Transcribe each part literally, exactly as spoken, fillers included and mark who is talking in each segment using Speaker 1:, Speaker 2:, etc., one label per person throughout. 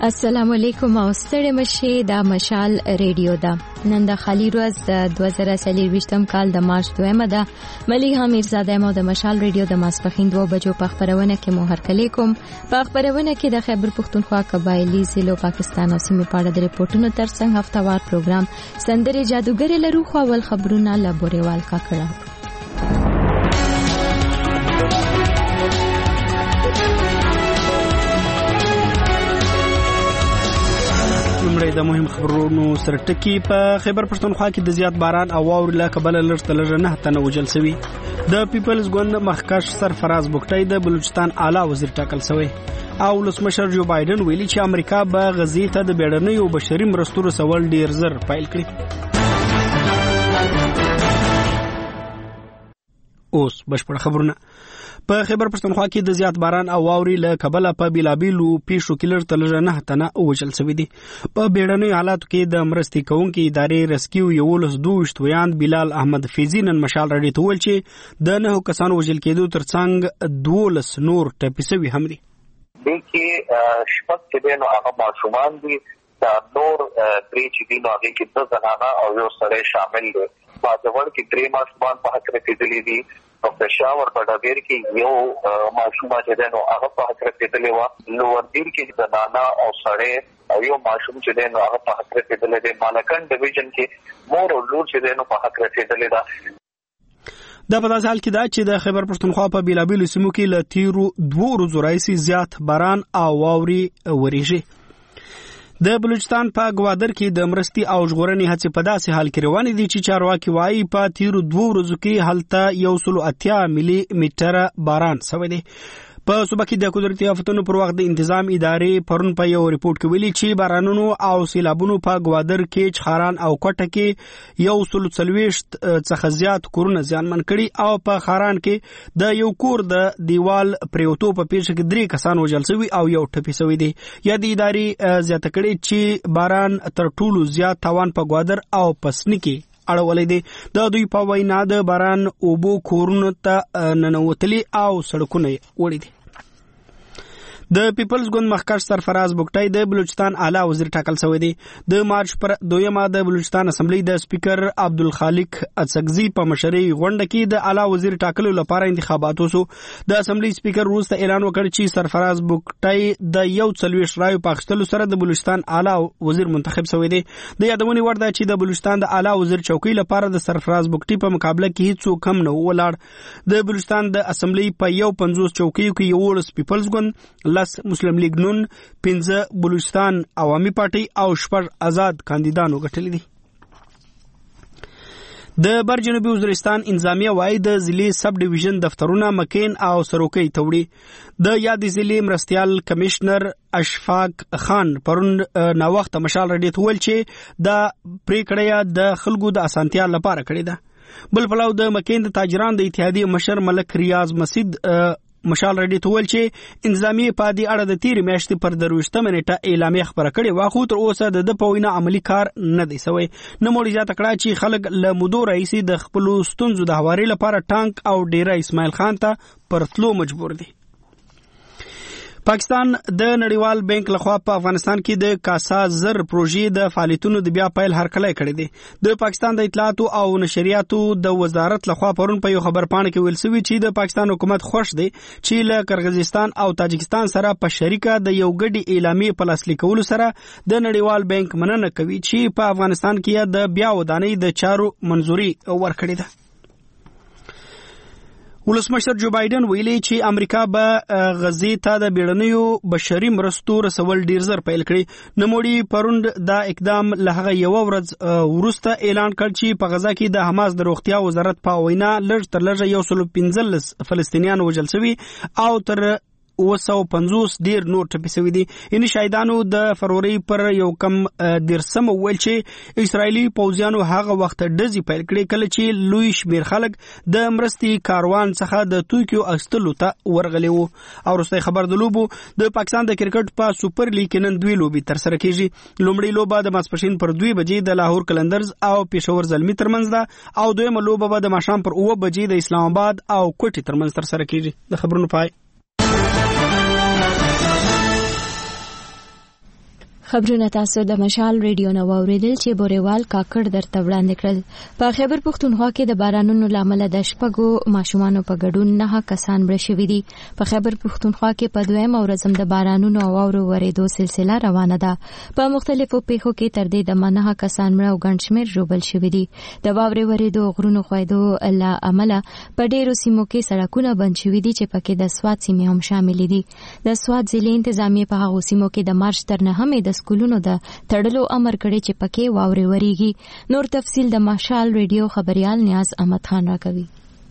Speaker 1: السلام علیکم او ستړي مشه دا مشال ریډیو دا نن د خالی ورځ د دوه زره څلرویشتم کال د مارچ دویمه ده مليحه میرزاده مو د مشال ریډیو د ماسپخین دوه بجو په خبرونه کې مو هرکلی کوم په خبرونه کې د خیبر پختونخوا قبایلی ضلع پاکستان او سیمې په اړه د ریپورتونو ترڅنګ هفتوار پروګرام سندره جادوګر لرو خو ول خبرونه لابوریوال کا کړه
Speaker 2: د مهم خبرونو سره ټکی په خیبر پښتونخوا کې د زیات باران او واورې له کبله لږ تر نه تنه وجل شوی د پیپلز ګوند مخکښ سرفراز بوکټای د بلوچستان اعلی وزیر ټاکل شوی او ولسمشر جو بایدن ویلي چې امریکا به غزې ته د بیړنیو بشري مرستو رسول ډیر زر پیل کړي. اوس بشپړ خبرونه. په خیبر پښتونخوا کې د زیات باران او واورې له کبله په بیلابیلو پیښو کې لږ تر نه تنه وژل شوي دي. په بیړنیو حالاتو کې د مرستې کوونکې ادارې رسکیو یولس دوه ویاند بلال احمد فیضي نن مشال راډیو ته وویل چې د نهو کسانو وژل کېدو ترڅنګ دولس نور ټپي شوي هم دي.
Speaker 3: دې کې شپږ چې دي نو هغه ماشومان دي، دا نور درې چې دي نو هغې کې دوه زنانه او یو سړی شامل دي. باجوړ کې درې ماشومان په حق رسېدلي دي. په پېښور په ډبیر کې یو ماشوم چې دی نو هغه په حق رسېدلی وه. لوردیر کې زنانه او سړی او یو ماشوم چې دی نو هغه په حق رسېدلی دی. مالکن ډویژن کې مور او لور چې دی نو په حق رسېدلی ده.
Speaker 2: دا په داسې حال کې ده چې د خیبر پښتونخوا په بیلابیلو سیمو کې له تیرو دوو ورځو راهیسې زیات باران او واورې وریږي. د بلوچستان په ګوادر کې د مرستي او ژغورنې هڅې په داسې حال کې روانې دي چې چارواکي وایي په تیرو دوه ورځو کې هلته یو سل اتیا ملي میټره باران شوی دی. په صوبه کې د قدرتي آفتونو پر وخت د انتظام ادارې پرون په یو ریپورت کې ویلي چې بارانونو او سیلابونو په ګوادر کې چخاران او کوټه کې یو سل څلوېښت څخه زیات کورونه زیانمن کړي او په خاران کې د یو کور د دیوال پریوتو په پیښه کې درې کسان وژل شوي او یو ټپي شوی دی. یا د ادارې زیاته کړي چې باران تر ټولو زیات تاوان په ګوادر او پسنی کې اړولې دي. د دوی په وینا د باران اوبو کورونو ته ننوتلي او سړکونه وړي دي. د پیپلز ګوند مخکښ سرفراز بوکټای د بلوچستان اعلی وزیر ټاکل شوی دی. د مارچ پر دویمه د بلوچستان اسمبلی د سپیکر عبدالخالق اڅکزي په مشرۍ غونډه کې د اعلی وزیر ټاکلو لپاره انتخابات وشو. د اسمبلی سپیکر وروسته اعلان وکړ چې سرفراز بوکټای د یو څلوېښت رایو په اخیستلو سره د بلوچستان اعلی وزیر منتخب شوی دی. د یادونې وړ ده چې د بلوچستان د اعلی وزیر چوکۍ لپاره د سرفراز بوکټي په مقابله کې هیڅوک هم نه ولاړ. د بلوچستان د اسمبلی په یو پنځوس چوکیو کې یولس پیپلز ګوند، لس مسلم لیگ نون، پنځه بلوچستان عوامي پارټي او شپږ آزاد کاندیدانو ګټلي دي. د بر جنوبي وزیرستان انتظامیه وايي د ضلعي سب ډیویژن دفترونه مکین او سروکي توړي. د یاد ضلعي مرستيال کمشنر اشفاق خان پرون نا وخت مشال راډیو ته ویل چې د پریکړه د خلکو د اسانتیا لپاره کړې ده. بل پلاو د مکین د تاجران د اتحادیه مشر ملک ریاض مسجد مشال راډیو ته ویل چې انتظامی په دې اړه د تیرې میاشتې پر درویشتمه نیټه اعلامیه خبره کړې وه، خو تر اوسه د ده په وینا عملي کار نه دی سوی. نوموړي زیاته کړه چې خلک له مودو راهیسې د خپلو ستونزو د هواري لپاره ټانک او ډیره اسماعیل خان ته پر تلو مجبور دي. پاکستان د نړیوال بانک لخوا په افغانستان کې د کاسا زر پروژې د فعالیتونو د بیا پیل هرکلی کړی دی. د پاکستان د اطلاعاتو او نشریاتو د وزارت لخوا پرون په یو خبر پاڼه کې ویل شوی چې د پاکستان حکومت خوښ دی چې له قرغیزستان او تاجکستان سره په شریکه د یو ګډي اعلامیې په لاسلیک کولو سره د نړیوال بانک مننه کوي چې په افغانستان کې د بیا ودانۍ د چارو منظوري ورکړې ده. ولسمشر جو بایدن ویلي چې امریکا به غزې ته د بیړنیو بشري مرستو رسول ډیر زر پیل کړي. نوموړي پرون دا اقدام له هغه یو ورځ وروسته اعلان کړ چې په غزا کې د حماس د روغتیا وزارت په وینا لږ تر لږه یو سل پنځلس فلسطینیان وژل شوي او تر اوه سوه پنځوس ډیر نور ټپي شوي دي. یعنې شاهدانو د فروری پر یو کم دیرسمه وویل چې اسرائیلي پوځیانو هغه وخت ډزې پیل کړې کله چې لوی شمېر خلک د مرستې کاروان څخه د توکیو اخیستلو ته ورغلي وو. او وروستی خبر د لوبو د پاکستان د کرکټ په سوپر لیګ کې نن دوی لوبې ترسره کیږي. لومړۍ لوبه د ماسپښین پر دوه بجې د لاهور کلندرز او پېښور زلمي ترمنځ ده او دویمه لوبه به د ماښام پر اوه بجې د اسلام آباد او کوټې ترمنځ ترسره کیږي. د خبرونو پای.
Speaker 1: خبرونه تاسو د مشال ریډیو نو اوریدل چې بوريوال کاکړ درته وړاندې کړل. په خیبر پښتونخوا کې د بارانونو لامل د شپږو ماشومانو په ګډون نه کسان مړ شوي دي. په خیبر پښتونخوا کې په دویم ورځ د بارانونو او واورو ورېدو سلسله روانه ده. په مختلفو پیښو کې تر دې د منه کسان مړ او ګڼ شمېر ژوبل شوي دي. د واورې ورېدو غرونو خوېدو له امله په ډېرو سیمو کې سړکونه بند شوي دي چې پکې د سواد سیمې هم شامل دي. د سواد ضلع انتظامیه په هغو سیمو کې د مارچ تر نهمې د سکولونو د تړلو امر کړی چې پکې واورې وریږي. نور تفصیل د مشال ریډیو خبريال نیاز احمد خان راکوي.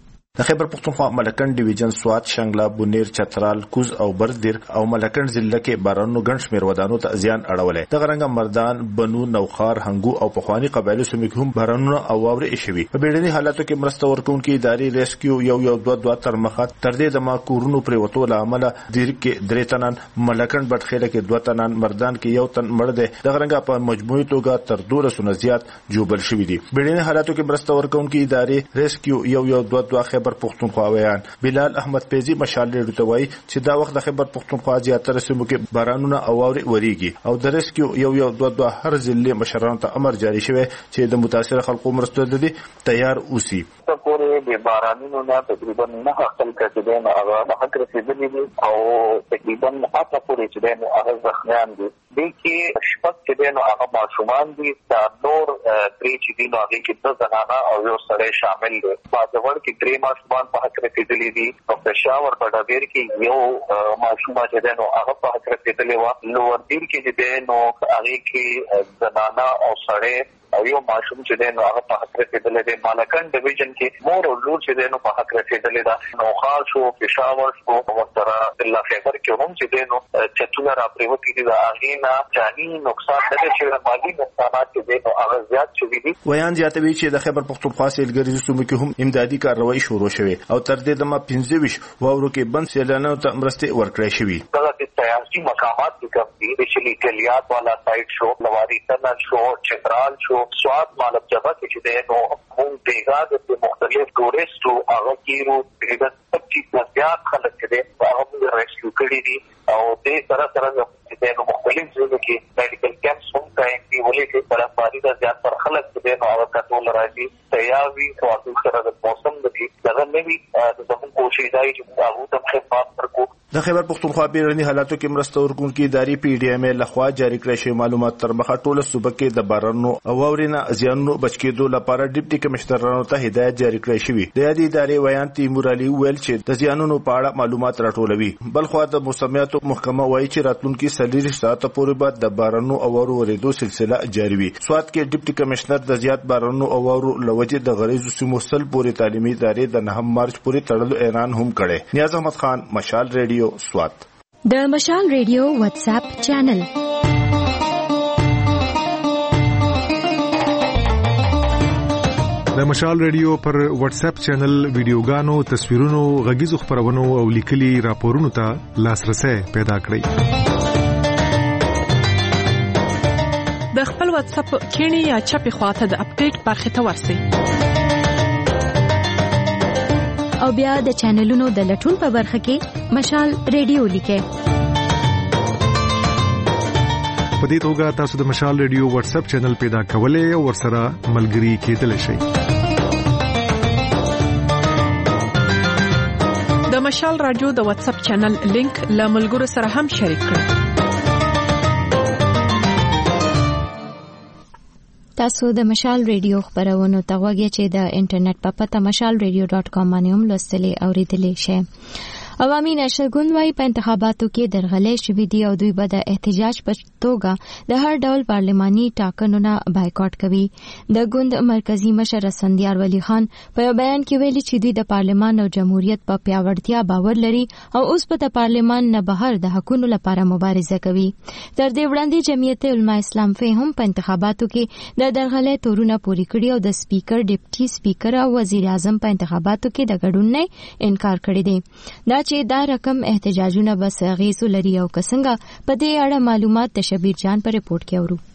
Speaker 4: د خیبر پښتونخوا ملکند ډیویژن سواد شنګلا بونیر چترال کوز او بردیر او ملکند ضلع کې بارانونو ګڼ شمېر ودانو ته زیان اړولې. د غرنګ مردان بنو نوخار هنګو او پخوانی قبایلو سیمو کې هم بارانونو او واورې شوي. په بیړني حالاتو کې مرسته ورکوونکي ادارې ریسکیو یو یو دوه دوه تر مخه تر دې د ماکورونو پرې وته له امله دیر کې درې تنان، ملکند بټخېله کې دوه تنان، مردان کې یو تن مړ دی. د غرنګ په مجموعي توګه تر دوه سو زیات جوبل شوي دي. بیړني حالاتو کې مرسته ورکوونکي ادارې ریسکیو یو یو دوه دوه خیبر پښتونخوا ویان بلال احمد پیزی مشال ریډیو ته وایي چې دا وخت د خیبر پښتونخوا زیاتره سیمو کې بارانونه او واورې وریږي او د ریسکیو یو یو دوه دوه هر ضلع مشرانو ته امر جاری شوی چې د متاثر خلکو مرستو لدی تیار اوسي.
Speaker 3: پورې د بارانونو نه تقریبا نه خپل کډین هغه حق رسیدلی دي او تقریبا هغه پورې چې د هغه ځخنان دي د کې شپږ چې د هغه ماشومان دي دا نور درې چې دي نو هغه کې د زنانه او یو سړی شامل دي. په ځوړ کې درې ماشومان په حق رسیدلی دي او په شاور په ډبیر کې یو ماشوم چې د نو هغه په حق رسیدلی و. نو ور دیر کې چې د نو هغه کې زنانه او سړی او یو ماشوم چې د نو هغه په حق رسیدلی دی. مالکن ډیویژن کې مور او لور چې د نو په حق رسیدلی دا نو خاص شو پېښور شو او تر الله خیبر کې هم چې د نو چتونه را پریوتی دي. دا اغینا جانی نقصان د چې مالی نقصانات چې د نو هغه زیات شوي دي.
Speaker 4: ویان زیاتوي چې د خیبر پښتونخوا سیلګریزو سیمو کې هم امدادي کاروایی شروع شوه او تر دې د ما پنځه ویشت واورو کې بند سیلانو ته مرستې ورکړې شوې.
Speaker 3: دا د سیاسي مقامات کې کوم دي چې لیکلیات والا سایت شو لواری تنل شو چترال شو سواد مالک جبه چې د نو مونږ دیګا د مختلف ټوریسټو هغه کیرو تقریبا پچیس زیات خلک دي هغه موږ ریسکیو کړی دي او د سره سره د نو مختلف ځایونو کې میډیکل کیمپس هم قائم دي ولې چې برابرۍ د زیات پر خلک د نو هغه کټول راځي تیاوي او سره د موسم د دې دغه نوي د زموږ کوشش دی چې هغه ته خدمات ورکړو.
Speaker 4: د خیبر پښتونخوا بیرونی حالاتو کې مرسته ورکوونکي ادارې پی ډی ایم ای لخوا جاری کړی شوی معلومات تر مخه ټوله صوبه کې د بارانونو او واورینه زیانونو بچ کېدو لپاره ډیپټي کمشنرانو ته هدایت جاری کړی شوی. د یادې ادارې ویان تیمور علي ویل چې د زیانونو په اړه معلومات راټولوي. بلخو د موسمیاتو محکمه وایي چې راتلونکي څلور ساعته پورې بعد د بارانونو او واورو ورېدو سلسله جاری وي. سواد کې ډیپټي کمشنر د زیات بارانونو او واورو لوجه د غریزو سیمو سل پورې تعلیمي ادارې د نهم مارچ پورې تړلو اعلان هم کړی. نیاز احمد خان مشال ریډیو سواد.
Speaker 1: د مشال ریډیو واتس اپ چینل
Speaker 5: د مشال ریډیو پر واتس اپ چینل ویډیوګانو، تصویرونو، غږیزو خبرونو او لیکلي راپورونو ته لاسرسي پیدا کړئ.
Speaker 6: د خپل واتس اپ کینی یا چپی خواته د اپډیټ برخه ته ورسئ
Speaker 1: او بیا د چینلونو د لټون په برخه کې مشال ریډیو لیکئ.
Speaker 5: په دې توګه تاسو د مشال ریډیو واتس اپ چینل پیدا کولای او ورسره ملګري کېدلی شئ.
Speaker 6: د مشال رادیو د واتس اپ چینل لینک له ملګرو سره هم شریک کړئ.
Speaker 1: تاسو د مشال ریډیو خبرونه ته غوږی چې د انټرنیټ په پته مشال ریډیو ډاټ کام باندې هم لوستلی او ریډلی شئ. عوامي نشرګوند وايي په انتخاباتو کې درغلې شوې دي او دوی به د احتجاج په توګه د هر ډول پارلماني ټاکنو نه بایکاټ کوي. د ګوند مرکزی مشر اسفندیار ولی خان په یو بیان کې ویلي چې دوی د پارلمان او جمهوریت په پیاوړتیا باور لري او اوس په د پارلمان نه بهر د حقوقو لپاره مبارزه کوي. تر دې وړاندې جمعیت علما اسلام فه هم په انتخاباتو کې د درغلې تورونه پوری کړی او د سپیکر ډیپټي سپیکر او وزیر اعظم په انتخاباتو کې د ګډون نه انکار کړی دی. دا چې دا رقم احتجاجونه بس غیزو لري او کسنګه په دې اړه معلومات د شبیر جان پر رپورت کې اورو.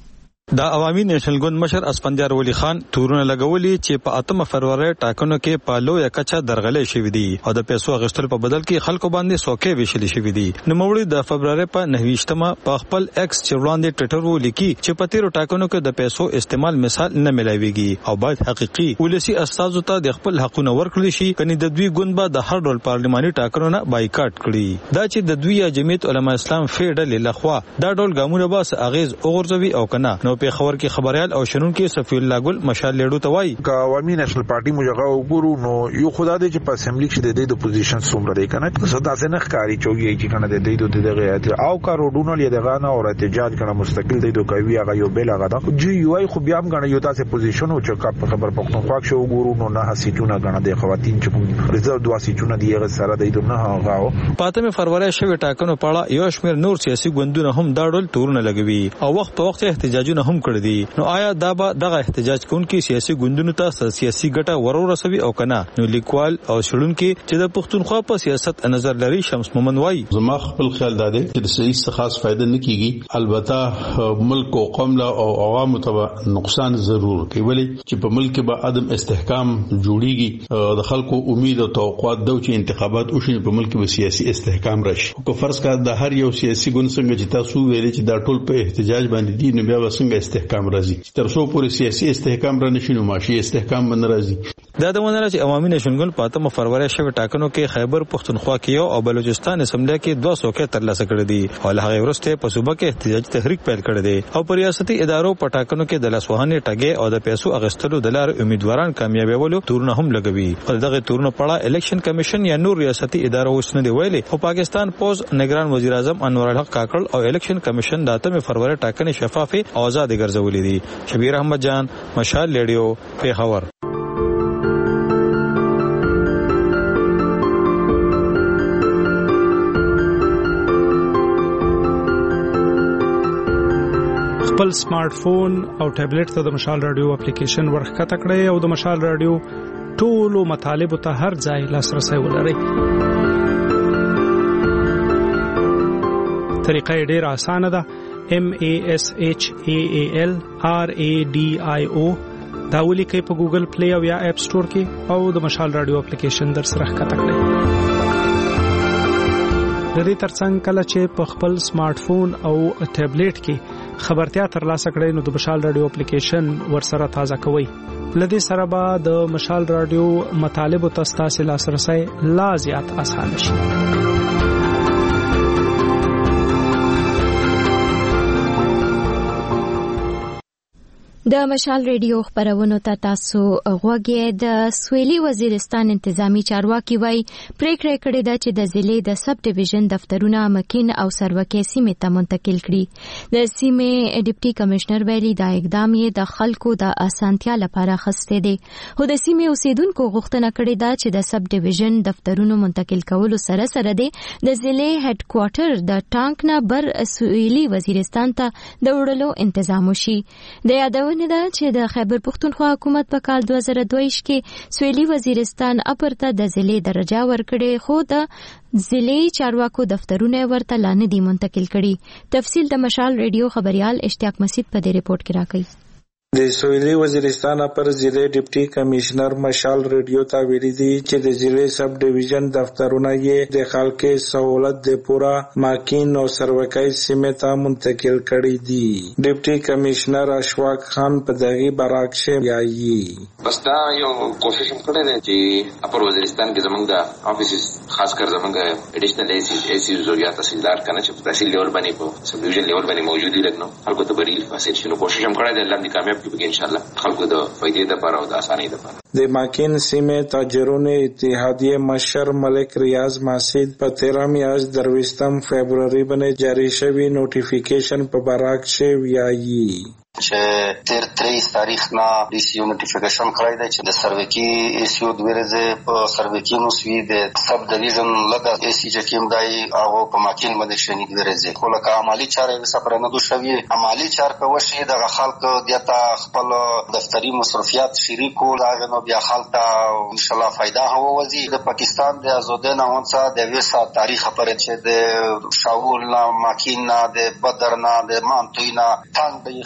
Speaker 7: د عوامي نېشنل ګوند مشر اسفندیار ولی خان تورونه لګولي چې په اتمه فروری ټاکنو کې په لویه کچه درغلې شوې دي او د پیسو غشتل په بدل کې خلکو باندې سوکې ویشلې شوې دي. نو مولوی د فبرवरी په نهویشتمه په خپل ایکس چولاندې ټویټر ولیکي چې په تیرو ټاکنو کې د پیسو استعمال مثال نه ملایويږي او باید حقيقي ولسی اساسو ته د خپل حقونه ورکړي شي کني د دوی ګوند به د هر ډول پارلماني ټاکنو نه بایکاټ کړي. دا چې د دوی جمعیت علما اسلام فیډل لخوا دا ډول ګامونه به اغیز اوغورځوي او کنه. نو په خبر کې خبريال او شنون کې صفی الله ګل مشال لیډو توای
Speaker 8: کا عوامي نېشنل پارټي موږ وګورو نو یو خدای دې چې په اسمبلی کې د دې د پوزیشن څومره دی کنه صدا سے نه ښکاری چوغي چې کنه د دې د دغه او کا روډونو لیدغه نه او احتجاج کنه مستقل دی د کوي هغه یو بل هغه دا جی یو ای خو بیا هم غنه یو تاسو پوزیشن او چې په خبر پښتونخوا کې وګورو نو نه سیټونه غنه د خواتین چې کوم ریزرو دوا سیټونه دی هغه سره دی نه هغه
Speaker 7: پاتمه فروری شوی ټاکنو پاړه یو شمیر نور سیاسي ګوندونه هم دا ډول تورونه لګوي او وخت په وخت احتجاجونه هم کړی دي. نو آیا دا به دغه احتجاج کوونکي سیاسي ګوندونو ته سیاسي ګټه ورور رسوي او کنه؟ نو لیکوال او شړونکي چې د پښتونخوا په سیاست نظر لري شمس مومن وای
Speaker 9: زما خپل خیال دا دی چې د صحیح خاص فائدہ نه کیږي. البته ملک او قوم لا او عوام ته نقصان ضرور کوي ولی چې په ملک به عدم استحکام جوړیږي د خلکو امید او توقعات د چې انتخابات وشي په ملک به سیاسي استحکام راشي. او فرض کړه د هر یو سیاسي ګوند څنګه چې تاسو ویلي چې دا ټول په احتجاج باندې دي نو بیا څنګه استحکام راځي تر څو پورې سیاسي استحکام را نشي نو معاشي استحکام باندې راځي.
Speaker 7: دا د ونره چې عوامي نېشنل ګوند په اتمه فروری شوی ټاکنو کې خیبر پښتونخوا کې یو او بلوچستان اسمبلی کې دوه سوکې ترلاسه کړې دي او له هغه وروسته په صوبه کې احتجاجي تحریک پیل کړی دی او په ریاستي ادارو په ټاکنو کې د لاسوهنې ټګي او د پیسو اغستلو د لارې امیدواران کامیابولو تورونه هم لګوي. او دغه تورونه پړه الیکشن کمیشن یا نور ریاستي ادارو وسنه دی ویلي او پاکستان پوز نگران وزیر اعظم انور الحق کاکړ او الیکشن کمیشن د اتمه فروری ټاکنې شفافه او آزاد ګرځولې دي. شبیر احمد جان مشال لیډیو پیښور.
Speaker 2: خپل سمارټ فون او ټابلیټ ته د مشال رادیو اپلیکیشن ورخکته کړئ او د مشال رادیو ټولو مطالب ته هر ځای لاسرسي ولرئ. طریقه ډیره اسانه ده. M A S H A A L R A D I O دا ولیکئ په ګوګل پلی او یا اپ سٹور کې او د مشال رادیو اپلیکیشن در سره ښکته کړئ. د دې ترڅنګ کله چې په خپل سمارټ فون او ټابلیټ کې خبرتیا ترلاسه کړئ نو د مشال رادیو اپلیکیشن ورسره تازه کوئ. لدې سره به د مشال رادیو مطالب او تاسو لاسرسي لا زیات اسانه شي.
Speaker 1: د مشال ریډیو خبرونو ته تاسو غوږی. د سویلي وزیرستان انتظامی چارواکي وای پریکړه کړې ده چې د ضلع د سب ډیویژن دفترونه مکین او سروکې سیمې ته منتقل کړي. د سیمې ډیپټي کمشنر ویلي دا اقدام یې د خلکو د اسانتیا لپاره خسته دی. هو د سیمې اوسیدونکو غوښتنه کړې ده چې د سب ډیویژن دفترونو منتقل کولو سره سره د ضلع هډ کوارټر د ټانک نه بر سویلي وزیرستان ته د وړلو تنظیم وشي. د یادونه ده چې د خیبر پښتونخوا حکومت په کال دوه زره دوه کې سویلي وزیرستان اپر ته د ضلع درجه ورکړې خو د ضلعي چارواکو دفترونه ورته لا نه دي منتقل کړي. تفصیل د مشال ریډیو خبريال اشتیاق مسعود په دې ریپورت کې راکړي.
Speaker 10: د سویلي وزیرستان پر ضلع ډیپټي کمشنر مشال ریډیو ته ویلي دي چې د ضلع سب ډیویژن دفترونه یې د خلکو سہولت د پورا ماکین او سروکای سیمې ته منتقل کړي دي. ډیپټي کمشنر اشواق خان په دغه براکشه یایي
Speaker 11: بس دا یو کوشش کړی دی چې اپر وزیرستان کې زمونږ د افیسز خاص کر زمونږ اډیشنل ایسی ایسی زوریا تحصیلدار کنه چې په تحصیل لیول باندې په سب ډیویژن لیول باندې موجود دي لګنو خلکو ته بری فاسیل شنو کوشش هم کړی دی الله دې کامیاب کړي ان شاء الله خلکو د فائدې لپاره او د اسانۍ لپاره.
Speaker 10: د ماکین سیمې تاجرونو اتحادیه مشر ملک ریاض ماسید په تیرہ میاشت درویشتم فبرवरी باندې جاری شوی نوټیفیکیشن په براکشه ویایي
Speaker 12: چې تیر تریس تاریخ نه د سی یو نوټیفیکیشن کړی دی چې د سروکی ای سی یو د ورځې په سروکی نو سوي د سب ډیویژن لګا ای سی چې کوم دی هغه په ماکین باندې شنی د ورځې خو لکه عملی چارې صبر نه دوه شوی عملی چار په وشي د خلکو دته خپل دفتری مصرفيات شریکو راغ نو بیا خلک ان شاء الله فائدہ هو وزي د پاکستان د آزادۍ نه ونڅه د وسه تاریخ پر چې د شاول نه ماکین نه د بدر نه د مانتوی نه څنګه خان ته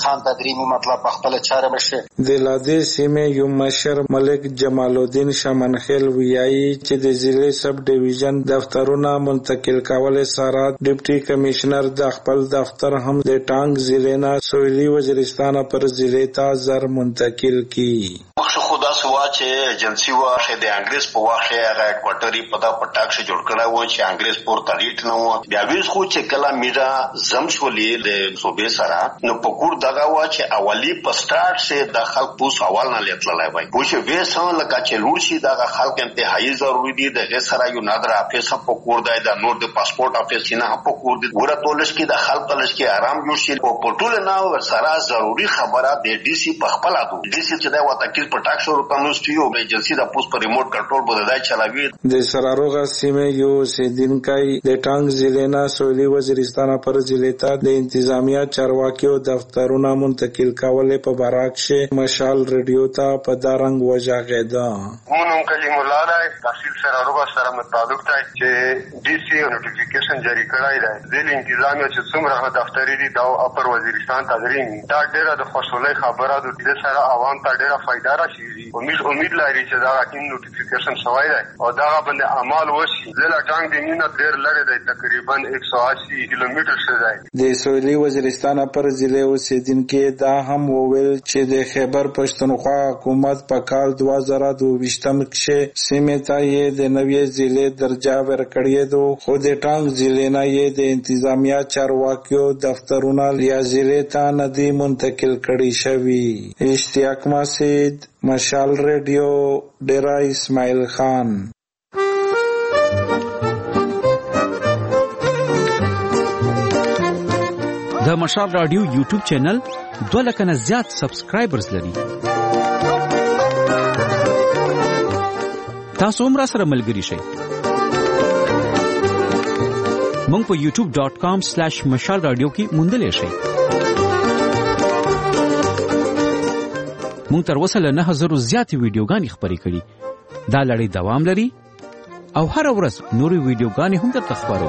Speaker 12: دریمي مطلب خپل چاره بشه.
Speaker 10: د لادې سیمې یو مشر ملک جمال الدین شمنخیل ویایي چې د ضلع سب ډیویژن دفترونه منتقل کول سره ډیپټي کمشنر د خپل دفتر هم د ټانګ ضلع نه سویلي وزیرستان پر ضلع ته زر منتقل کی.
Speaker 13: مخه خدا سوا چې ایجنسی واخه د انګلیس په واخه هغه کوارټري په دا پټاک شه جوړ کړه و چې انګلیس پور تریټ نه و بیا ویس خو چې کله میرا زم شولې د صوبې سره نو پکور دغه وا چې اولی په سٹارټ سه د خلک پوس اول نه لټلای وای خو چې وېسه لکه چې لور شي دغه خلک انتهایی ضروری دي دغه سره یو نادر افیس په کور دی د نور د پاسپورت افیس نه په کور دی ګوره ټولش کې د خلک لش کې آرام جوړ شي او په ټول نه ور سره ضروری خبره د ډي سي په خپل ادو ډي سي چې دا وته کې پټاک شروع کانوستیو به ایجنسی د پوس پر ریموټ کنټرول بده چلاوي. د
Speaker 10: سراروغه سیمې یو سیدینکای د ټانګ ضلع نه سویلي وزیرستان پر ضلع ته د انتظامیه چارواکیو دفترونه منتقل کول په براکشه مشال ریډیو ته په دارنګ وجاغیدا.
Speaker 14: مونږ کلیم الله راي تحصیل سراروغه سره مطابق ته چې ډي سي نوټیفیکیشن جاری کړای دی د انتظامیه چې څومره دفتري دي دا اپر وزیرستان ته درین دا ډیره د خوشحالي خبره ده د سره عوام ته ډیره فائدہ راشي. امید امید لري چې دا کوم نوټیفیکیشن شوی دی او دا باندې عمل وشي. زله ټانګ د مینه ډیر لري دی تقریبا ایک سو اسی کیلومتر څخه دی.
Speaker 10: د سویلي وزیرستان پر ضلع اوسیدونکو دا هم وویل چې د خیبر پښتونخوا حکومت په کال دوه زره دوه کې سیمه ته یې د نوې ضلع درجه ورکړې دو خو د ټانګ ضلع نه یې د انتظامیه چارواکیو دفترونه لیا ضلع ته نه دي منتقل کړي شوي. اشتیاق مسعود مشال ریډیو ډیرا اسماعیل خان.
Speaker 15: د مشال رادیو یوټیوب چینل دوه لک نه زیات سبسکرایبرز لري. تاسو هم را سره ملګری شئ. مونږ په یوټیوب ډاٹ کام سلیش مشال رادیو کې موندلی شئ. مونږ تر اوسه له نه هزارو زیاتې ویډیوګانې خپرې کړي. دا لړۍ دوام لري او هر ورځ نورې ویډیوګانې هم درته خپروو.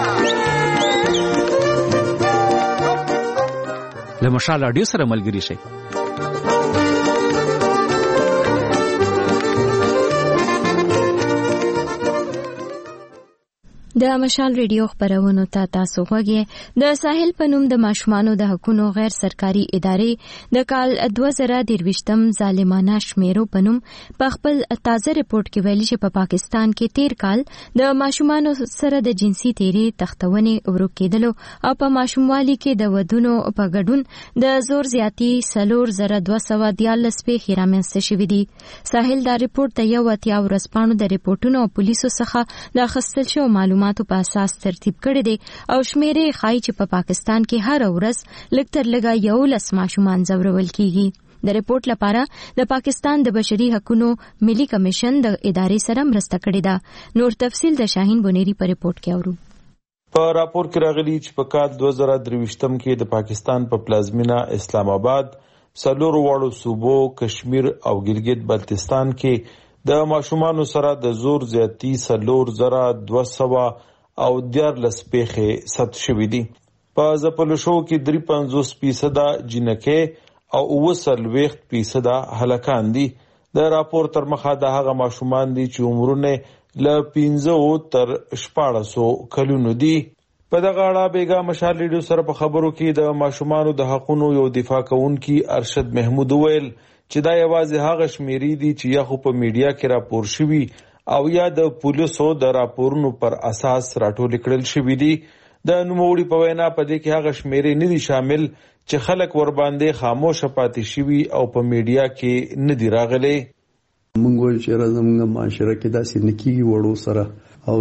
Speaker 15: له مشال رادیو سره ملګري شئ.
Speaker 1: د مشال ریډیو خبرونو ته تاسو غوږی. د ساحل په نوم د ماشومانو د حقوقو غیر سرکاري ادارې د کال دوه زره درویشتم ظالمانه شمیرو په نوم په خپل تازه ریپورت کې ویلي چې په پاکستان کې تیر کال د ماشومانو سره د جنسي تیرې تختونې ورک کېدلو او په ماشوموالي کې د ودونو په ګډون د زور زیاتی سلور زره دوه سوه دیارلس پیښې رامنځته شوې دي. ساحل دا ریپورت د یو اتیا ورځپاڼو د ریپورتونو او پولیسو څخه د اخیستل شوو معلوماتو په اساس ترتیب کړی دی او شمیرې ښایي چې په پاکستان کې هر ورځ لږ تر لږه یولس ماشومان ځورول کیږي. د ریپورت لپاره د پاکستان د بشري حقوقو ملي کمیشن د ادارې سره مرسته کړې ده. نور تفصیل د شاهین بونيري په ریپورت کې اورو.
Speaker 16: په راپور کې راغلي چې په کال دوه زره درویشتم کې د پاکستان په پلازمینه اسلام آباد، څلور واړو صوبو کشمیر او ګلګت بلتستان کې د ماشومانو سره د زور زیاتی سلور زره دوه سوه او دیارلس پیښې ثبت شوې دي. په ځپلو شو کې درې پنځوس فیصده جنکې او اوه څلوېښت فیصده هلکان دي. د راپور تر مخه د هغه ماشومان دي چې عمرونه له پنځه تر شپاړسو کلونو دي. په دغه اړه بیګا مشال ریډیو سره په خبرو کې د ماشومانو د حقوقو یو دفاع کوونکی ارشد محمود ویل چې دا یوازې هغه شمیرې دي چې یا خو په میډیا کې راپور شوي او یا د پولیسو د راپورونو پر اساس راټول کړل شوي دي. د نوموړي په وینا په دې کې هغه شمیرې نه دي شامل چې خلک ور باندې خاموش پاتې شوي او په میډیا کې نه دي راغلي.
Speaker 17: موږ وایو چې زموږ معاشره کې داسې نه کېږي وړو سره او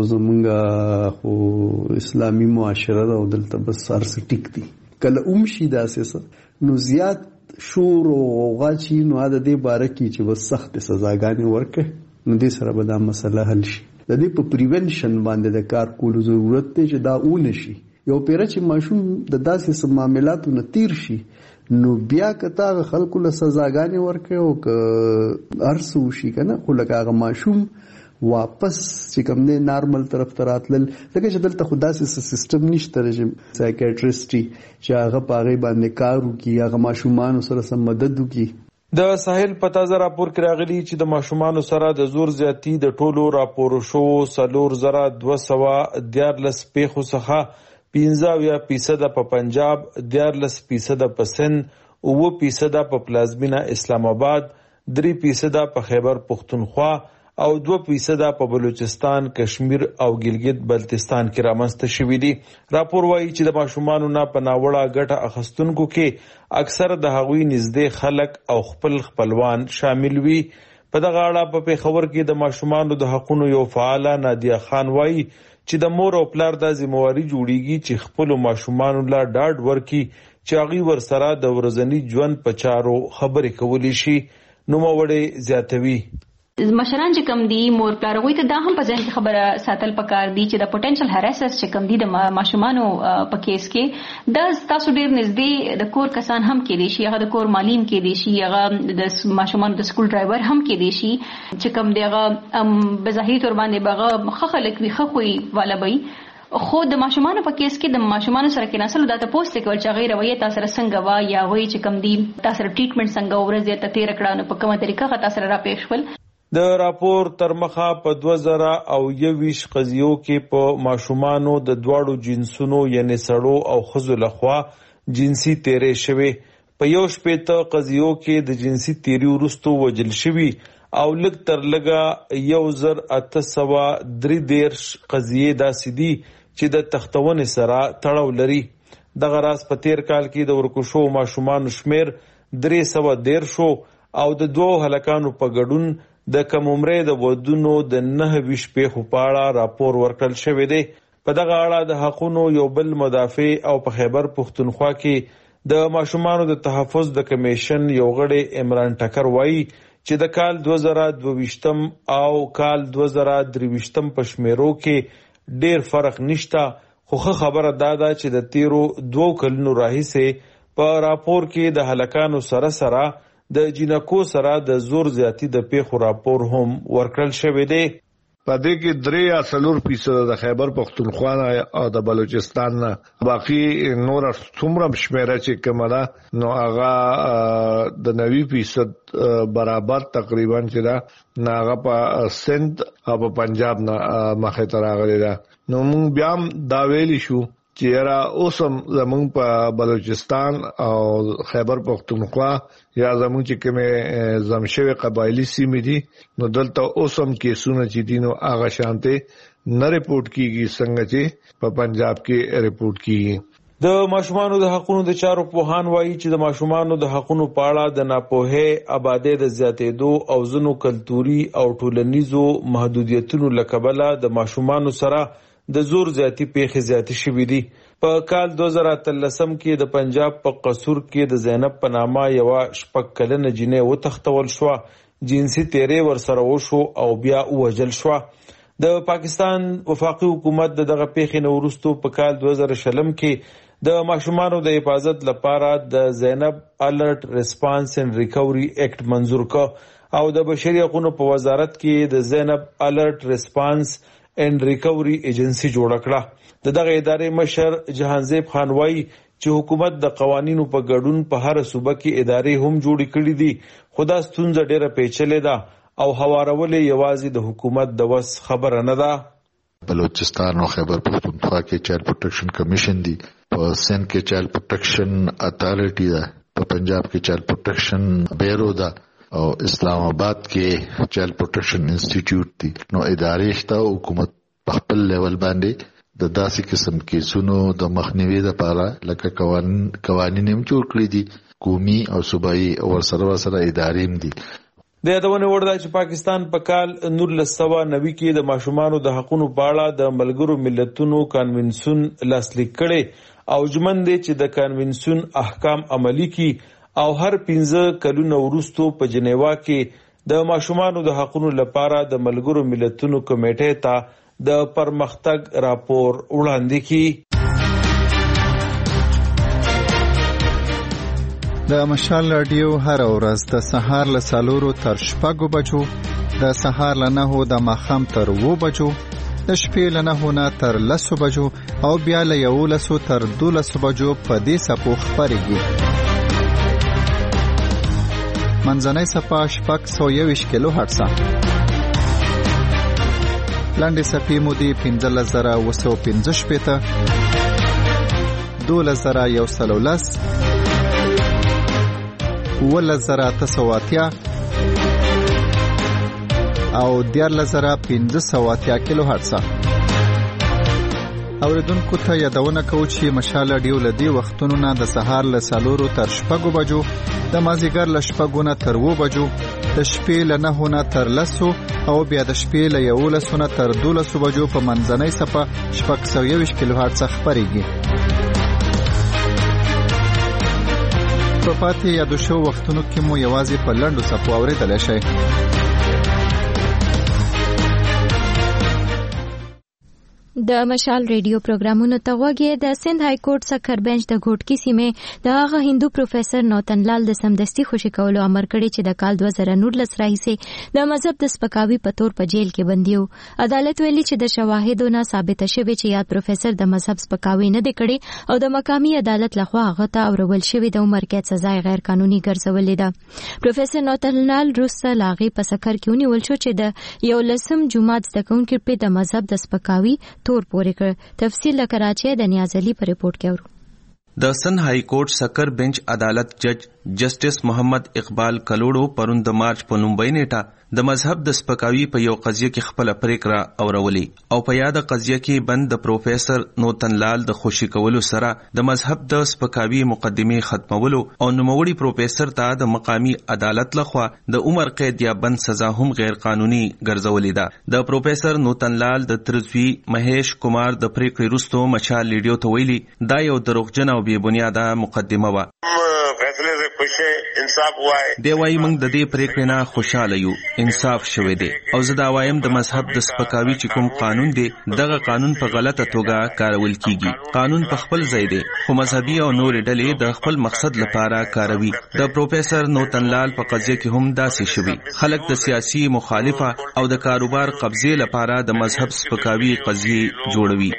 Speaker 17: زموږ خو اسلامي معاشره ده او دلته بس هر څه ټیک دي. کله اوم شي داسې نو زیات شور او غوغا چی نو د دې باره کې چې بس سخت سزاګانې ورکړي نو دې سره به دا مسله حل شي. د دې په پریونشن باندې د کار کولو ضرورت دی چې دا اون شي. یو پیره چې ماشوم د داسې معاملاتو نه تیر شي نو بیا که تا خلکو له سزاګانې ورکړي او که هر څه وشي که نه خو لکه هغه ماشوم واپس چې کوم دی نارمل طرف ته راتلل لکه چې دلته خو داسې سیستم نشته چې سایکیاټریسټي چې هغه په هغې باندې کار وکړي هغه ماشومانو سره سم مدد وکړي.
Speaker 16: د ساحل په تازه راپور کې راغلي چې د ماشومانو سره د زور زیاتی د ټولو راپورو شوو څلور زره دوه سوه دیارلس پیښو څخه پنځه اویا فیصده په پنجاب، دیارلس فیصده په سند، اووه فیصده په پلازمینه اسلام آباد، درې فیصده په خیبر پختونخوا او دوه فیصده په بلوچستان، کشمیر او ګلګت بلتستان کې رامنځته شوي دي. راپور وایي چې د ماشومانو نه په ناوړه ګټه اخیستونکو کې اکثر د هغوی نږدې خلک او خپل خپلوان شامل وي. په دغه اړه په پېښور کې د ماشومانو د حقونو یو فعاله نادیه خان وایي چې د مور او پلار د ذمہواري جوړیږي چې خپل ماشومانو لا ډاډ ورکړي چې هغوی ورسره د ورځني ژوند په چارو خبرې کولی شي. نوموړې زیاتوي
Speaker 18: مشران چې کم دي مور پلار غوي ته دا هم په ځین کې خبره ساتل پکار دي چې د پوتنشل هراسس چې کم دي د ماشومانو په کیس کې د تاسو ډیر نږدې د کور کسان هم کې دي شي هغه د کور معلم کې دي شي هغه د ماشومانو د سکول ډرایور هم کې دي شي چې کم دی هغه بظاهري تور باندې بغه خخلک وي خخوي والا وي خو د ماشومانو په کیس کې د ماشومانو سره کې نسل د تاسو کول چې غیر رویه تاسو سره څنګه وا یا وای چې کم دي تاسو ټریټمنټ څنګه ورځ ته تیر کړه نو په کومه طریقه تاسو را پېښ ول.
Speaker 16: د راپور تر مخه په دوه زره او یویش قضیو کې په ماشومانو د دواړو جنسونو یعنی سړو او ښځو لخوا جنسي تیرې شوې. په یو شپېته قضیو کې د جنسي تیري وروستو وژل شوي او لږ تر لږه یو زر اته سوه درې دېرش قضیې داسې دي چې د تختونې سره تړاو لري. دغه راز په تیر کال کې د ورکو شوو ماشومانو شمیر درې سوه دېرشو او د دوو هلکانو په ګډون د کم عمرې د ودونو د نهه ویشت پیښو په اړه راپور ورکړل شوی دی. په دغه اړه د حقونو یو بل مدافع او په خیبر پختونخوا کې د ماشومانو د تحفظ د کمیشن یو غړی عمران ټکر وایي چې د کال دوه زره دوه ویشتم او کال دوه زره درې ویشتم په شمیرو کې ډیر فرق نشته، خو ښه خبره دا ده چې د تیرو دوو کلونو راهیسې په راپور کې د هلکانو سره سره د جنکو سره د زور زیاتی د پیښو راپور هم ورکړل شوی دی.
Speaker 19: په دې کې درې یا څلور فیصده د خیبر پختونخوا او د بلوچستان نه، باقي نور څومره شمیره چې کومه ده نو هغه د نوي فیصد برابر تقریبا چې ده نه هغه په سند او په پنجاب نه مخې ته راغلی ده. نو موږ بیا هم دا ویلی شو چې یاره اوس هم زموږ په بلوچستان او خیبر پختونخوا یا زموږ چې کومې ضم شوې قبایلي سیمې دي نو دلته اوس هم کیسونه چې دي نو هغه شانتې نه ریپورټ کیږي څنګه چې په پنجاب کې ریپورټ کیږي.
Speaker 16: د ماشومانو د حقونو د چارو پوهان وایي چې د ماشومانو د حقونو په اړه د ناپوهۍ، آبادۍ د زیاتېدو او ځینو کلتوري او ټولنیزو محدودیتونو له کبله د ماشومانو سره د زور زیاتی پیښې زیاتې شوې دي. په کال دوه زره اتلسم کې د پنجاب په قصور کې د زینب په نامه یوه شپږ کلنه جینۍ وتښتول شوه، جنسي تیرې ورسره وشو او بیا ووژل شوه. د پاکستان وفاقي حکومت د دغه پیښې نه وروستو په کال دوه زره شلم کې د ماشومانو د حفاظت لپاره د زینب الرټ ریسپانس اینډ ریکوري ایکټ منظور کړ او د بشري حقوقو په وزارت کې د زینب الرټ ریسپانس اینډ ریکوري ایجنسی جوړ کړه. د دغه ادارې مشر جهانزیب خان وایي چې حکومت د قوانینو په ګډون په هر صوبه کې ادارې هم جوړې کړې دي، خو دا ستونزه ډیره پیچلې ده او هوارول یوازې د حکومت د وس خبره نه ده.
Speaker 20: بلوچستان او خیبر پختونخوا کې چایلډ پروټیکشن کمیشن دی، په سند کې چایلډ پروټیکشن اتھارټي ده، په پنجاب کې چایلډ پروټیکشن بیورو ده او اسلام آباد کې چایلډ پروټیکشن انسټیټیوټ دی. نو ادارې شته، حکومت په خپل لیول باندې د داسې قسم کیسونو د مخنیوي لپاره لکه قوانین قوانین هم جوړ کړی دي، قومي او صوبایي او ورسره ورسره ادارې هم دي.
Speaker 16: د یادونې وړ ده چې پاکستان په کال نولس سوه نوي کې د ماشومانو د حقونو په اړه د ملګرو ملتونو کانونسیون لاسلیک کړي او ژمن دی چې د کانونسیون احکام عملي کړي او هر پنځه کلونه وروستو په جنیوا کې د ماشومانو د حقونو لپاره د ملګرو ملتونو کمیټې ته د پرمختګ راپور وړاندې کړي.
Speaker 21: د مشال رادیو هر ورځ د سهار له سالورو تر شپږو بجو، د سهار له نهو د ماښام تر اوو بجو، د شپې له نهو نه تر لسو بجو او بیا له یولسو تر دولسو بجو په دې سپو خپرېږي. منځنۍ سپه شپږ سوه یوویشت کیلو هرټزه، لنډې سپې مودې پنځلس زره اوه سوه پنځه شپېته، دولس زره یو سل او لس، اوولس زره اته سوه اتیا او دیارلس زره پنځه سوه اتیا کیلو هرټزه. اوریدونکو ته یادونه کوو چې مشال رادیو له دې وختونو نه د سهار له څلورو تر شپږو بجو، د مازدیګر له شپږو نه تر اوو بجو، د شپې له نهو نه تر لسو او بیا د شپې له یولسو نه تر دولسو بجو په منځنۍ سپه شپږ سوه یوویشت کیلو هرټزه خپرېږي. په پاتې یادو شوو وختونو کې مو یوازې په لنډو څپو اورېدلی شئ.
Speaker 1: د مشال ریډیو پروګرامونو ته غوږی. د سند های کورټ سکر بنچ د ګوټکی سیمه د هغه هندو پروفیسور نوتن لال د سمدستي خوشی کولو امر کړی چې د کال دوه زره نولس راهیسې د مذهب د سپکاوي په تور په جیل کې بندي و. عدالت ویلي چې د شواهدو نه ثابته شوې چې یاد پروفیسور د مذهب سپکاوي نه دی کړی او د مقامي عدالت لخوا هغه ته اورول شوی د عمر قید سزا غیر قانوني ګرځولې ده. پروفیسور نوتن لال روسه لاغي په سکر کې ونیول شو چې د یو لسم جمعات زده کوونکو په د مذهب د سپکاوي تور پورې کړ. تفصیل له کراچۍ د نیاز علي په ریپورت کې اورو.
Speaker 22: د سن های کورټ سکر بنچ عدالت جج جسټس محمد اقبال کلوړو پرون د مارچ په نومبۍ نیټه د مذهب د سپکاوي په یو قضیه کې خپل پریکړه اورولې او په یاد قضیه کې بند د پروفیسور نوتن لال د خوشی کولو سره د مذهب د سپکاوي مقدمه ختمولو او نوموړي پروفیسور ته د مقامی عدالت لخوا د عمر قید یا بند سزا هم غیر قانوني ګرځولې ده. د پروفیسور نوتن لال د ترزوی مهیش کمار د پریکړې وروسته مشال ریډیو ته ویلي دا یو دروغجن او بې بنیاده مقدمه و. دی وايي موږ د دې پریکړې نه خوشاله یو، انصاف شوی دی او زه دا وایم د مذهب د سپکاوي چې کوم قانون دی دغه قانون په غلطه توګه کارول کیږي. قانون په خپل ځای دی خو مذهبي او نور ډلې د خپل مقصد لپاره کاروي. د پروفیسور نوتن لال په قضیه کې هم داسې شوی. خلک د سیاسي مخالفه او د کاروبار قبضې لپاره د مذهب سپکاوي قضیه جوړوي.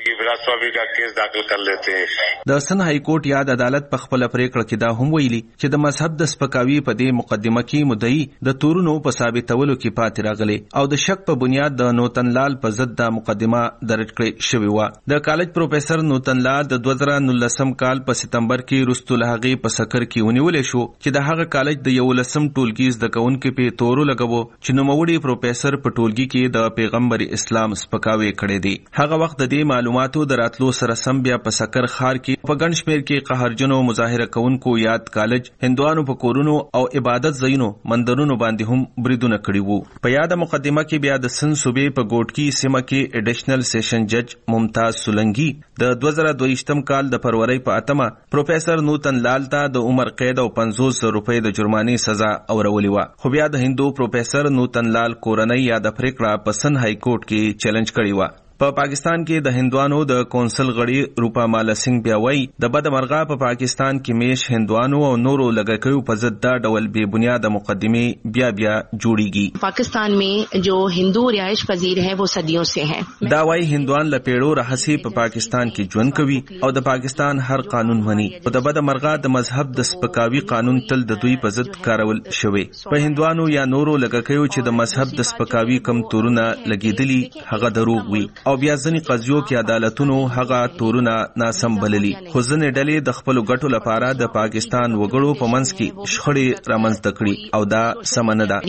Speaker 22: د سن های کورټ یاد عدالت په خپل پریکړه کې دا هم ویلي چې د مذهب د سپکاوي په دې مقدمه کې مدعي د تورونو په ثابتولو کې پاتې راغلی او د شک په بنیاد د نوتن لال په ضد د مقدمه درج کړې شوې و. د کالج پروفیسور نوتن لال د دوه زره نولسم کال په سپتمبر کې وروسته له هغې په سکر کې ونیولې شو چې د هغه کالج د یولسم ټولګي زده کوونکو په تورو لګاوه چې نوموړي پروفیسور په ټولګي کې د پیغمبر اسلام سپکاوي کړی دی. هغه وخت د دې معلوماتو د راتلو سره سم بیا په سکر خار کې په ګڼ شمېر کې قهرجنو مظاهره کوونکو یاد کالج هندوانو په کورونو او عبادت ځایونو مندرونو باندې هم بریدونه کړي وو. په یاد مقدمه کې بیا د سن صوبې په ګوټکی سیمه کې اډیشنل سیشن جج ممتاز سولنګي د دوه زره دوهشتم کال د فروری په اتمه پروفیسور نوتن لال ته د عمر قید او پنځوس زره روپۍ د جرمانې سزا اورولې و. خو بیا د هندو پروفیسور نوتن لال کورنۍ یا د پریکړه په سن های کورټ کې چیلنج کړی و. په پا پاکستان کې د هندوانو د کونسل غړي روپا مالا سنگ بیا وایي د بد مرغه په پا پاکستان کې میش هندوانو او نورو لګکیو په ضد دا ډول بے بنیاد مقدمه بیا بیا جوړیږي.
Speaker 23: پاکستان में जो हिंदू रिहाइश पजीर हैं वो सदियों से हैं.
Speaker 22: دا وایي هندوان له پیړو راهسي په پا پاکستان کې ژوند کوي او د پاکستان هر قانون مني. په د بد مرغه د مذهب د سپکاوي قانون تل د دوی په ضد کارول شوی. په هندوانو یا نورو لګکیو چې د مذهب د سپکاوي کم تورونه لګیدلی هغه دروغ وي او بیا ځنې قضیو کې عدالتونو هغه تورونه ناسم بللي. خو ځنې ډلې د خپلو ګټو لپاره د پاکستان وګړو په منځ کې شخړې رامنځته کړي او دا سم نه ده.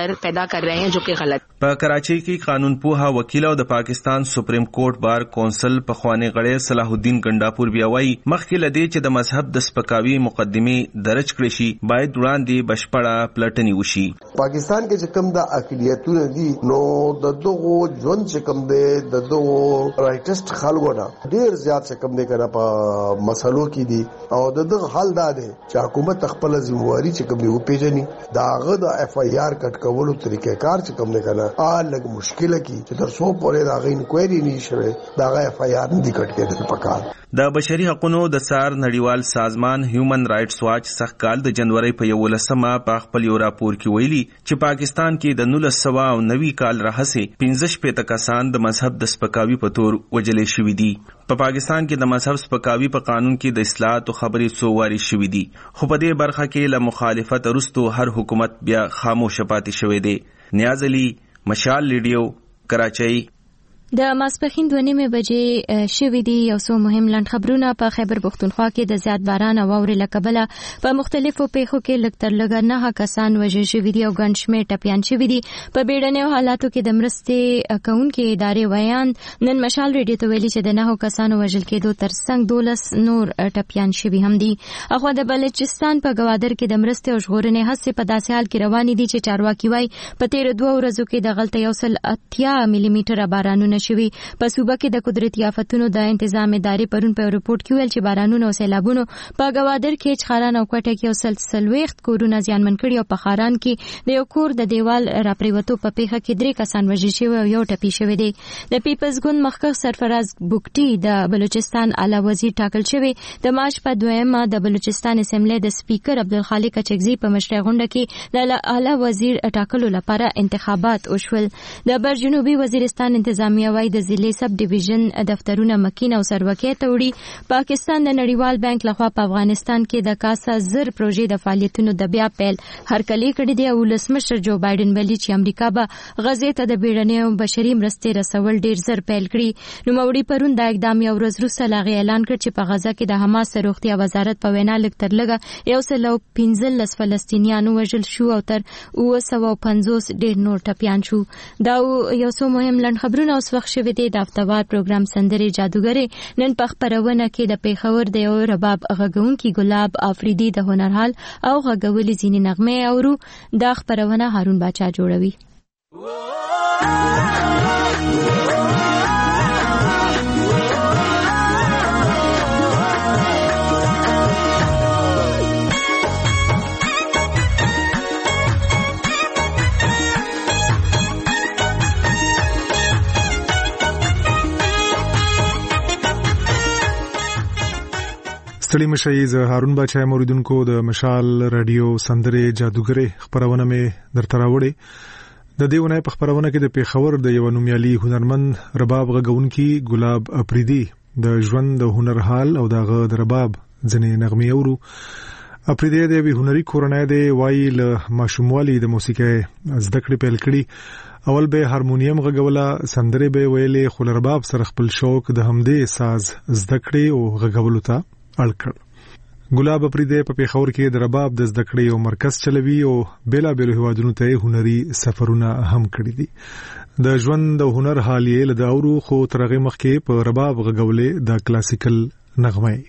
Speaker 22: په کراچۍ کې قانون پوها وکیل او د پاکستان سپریم کورټ بار کونسل پخوانی غړی صلاح الدین ګنڈاپور بیا وایي مخکې لدی چې د مذهب د سپکاوي مقدمه درج کړي شي باید وړاندې بشپړه پلټنی وشي.
Speaker 24: پاکستان کې چې کوم د اقلیتونه دي نو د دغو ژوند چې کوم دی د دغو رائټست خلکو نه ډیر زیات چې کوم دی کنه په مسلو کې دي او د دغه حل دا دی چې حکومت خپل ذمہواری چې کوم دی وپیژني داغه د اف ای آر کټ کولو طریقې کار چې کوم دی کنه آ لګ مشکله کی چې تر څو پورې دا غي انکوایري نشوي دا غي اف آی آر نه دی کټ کېدل پکار.
Speaker 22: د بشري حقوقو د سار نړیوال سازمان هیومن رائټس واچ سخت کال د جنوري په یولسمه په خپل یو راپور کې ویلي چې پاکستان کې د نولس سوه او نوي کال راهسي پنځه شپېته کسان د مذهب د سپکاوي په تور وجلې شوي دي. په پاکستان کې د مذهب سپکاوي په قانون کې د اصلاحات او خبرې څو واري شوي دي، خو په دې برخه کې له مخالفت وروسته هر حکومت بیا خاموش پاتې شوی دی. نیاز علي، مشال ریډیو، کراچۍ.
Speaker 1: د ماسپخین دوه نیمې بجې شوې دي. یو څو مهم لنډ خبرونه په خیبر پښتونخوا کې د زیات باران او واورې له کبله په مختلفو پیښو کې لږ تر لږه نهه کسان وژل شوي دي او ګڼ شمېر ټپیان شوي دي. په بیړنیو حالاتو کې د مرستې کوونکې ادارې ویان نن مشال ریډیو ته ویلي چې د نهو کسانو وژل کېدو ترڅنګ دولس نور ټپیان شوي هم دي. اخوا د بلوچستان په ګوادر کې د مرستې او ژغورنې هڅې په داسې حال کې روانې دي چې چارواکي وایي په تېرو دوه ورځو کې دغلته یو سل اتیا ملي میټره بارانونه شوي. په صوبه کې د قدرتي آفتونو د تنظیم ادارې پرون په ریپورت کې ویل چې بارانونو او سیلابونو په ګوادر کې چخاران او کوټه کې یو سل څلوېښت کورونه زیانمن کړي او په خاران کې د یو کور د دیوال راپریوتو په پیښه کې درې کسان وژل شوي او یو ټپي شوی دی. د پیپلز ګوند مخکښ سرفراز بوکټي د بلوچستان اعلی وزیر ټاکل شوی. د مارچ په دویمه د بلوچستان اسمبلی د سپیکر عبدالخالق اچکزي په مشرۍ غونډه کې د اعلی وزیر ټاکلو لپاره انتخابات وشول. د بر جنوبي وزیرستان انتظامیه وايي د ضلع سب ډیویژن دفترونه مکین او سروکې ته وړي. پاکستان د نړیوال بانک لخوا په افغانستان کې د کاسا زر پروژې د فعالیتونو د بیا پیل هرکلی کړی دی او ولسمشر جو بایدن ویلي چې امریکا به غزې ته د بیړنیو بشري مرستې رسول ډیر زر پیل کړي. نوموړي پرون دا اقدام یو ورځ وروسته لا اعلان کړ چې په غزه کې د حماس روغتیا وزارت په وینا لږ تر لږه یو سل او پنځلس فلسطینیانو وژل شو او تر اوه سوه پنځوس ډیر نور ټپیان شو. دا یو څو مهم لنډ خبرونه اوس وخت شوي دي. د هفتوار پروګرام سندرې جادوګرې نن په خپرونه کې د پیښور د یو رباب غږونکي ګلاب افریدي د هنرحال او غږولې ځینې نغمې اورو. دا خپرونه هارون باچا جوړوي.
Speaker 3: ستړي مشي ز هارون باچا موریدونکو د مشال رادیو سندرې جادوګرې خبرونه مې درته راوړې. د دې ونې په خبرونه کې د پیښور د یو نومیالي هنرمند رباب غږونکي ګلاب افریدي د ژوند د هنر حال او دغه د رباب ځنې نغمې اورو. افریدي د وی هنري کورنۍ دی وایي له ماشوموالي د موسیقۍ زده کړې پیل کړي. اول به هارمونیم غږوله، سندرې به ویلې، خو رباب سره خپل شوق د همدې ساز زده کړې او غږولو ته اړ کړ. ګلاب افریدي په پیښور کې د رباب د زده کړې یو مرکز چلوي او بیلابېلو هیوادونو ته هنري سفرونه هم کړي دي. د ژوند د هنر حال یې له اورو خو تر هغې مخکې په رباب غږولې د کلاسیکل نغمه.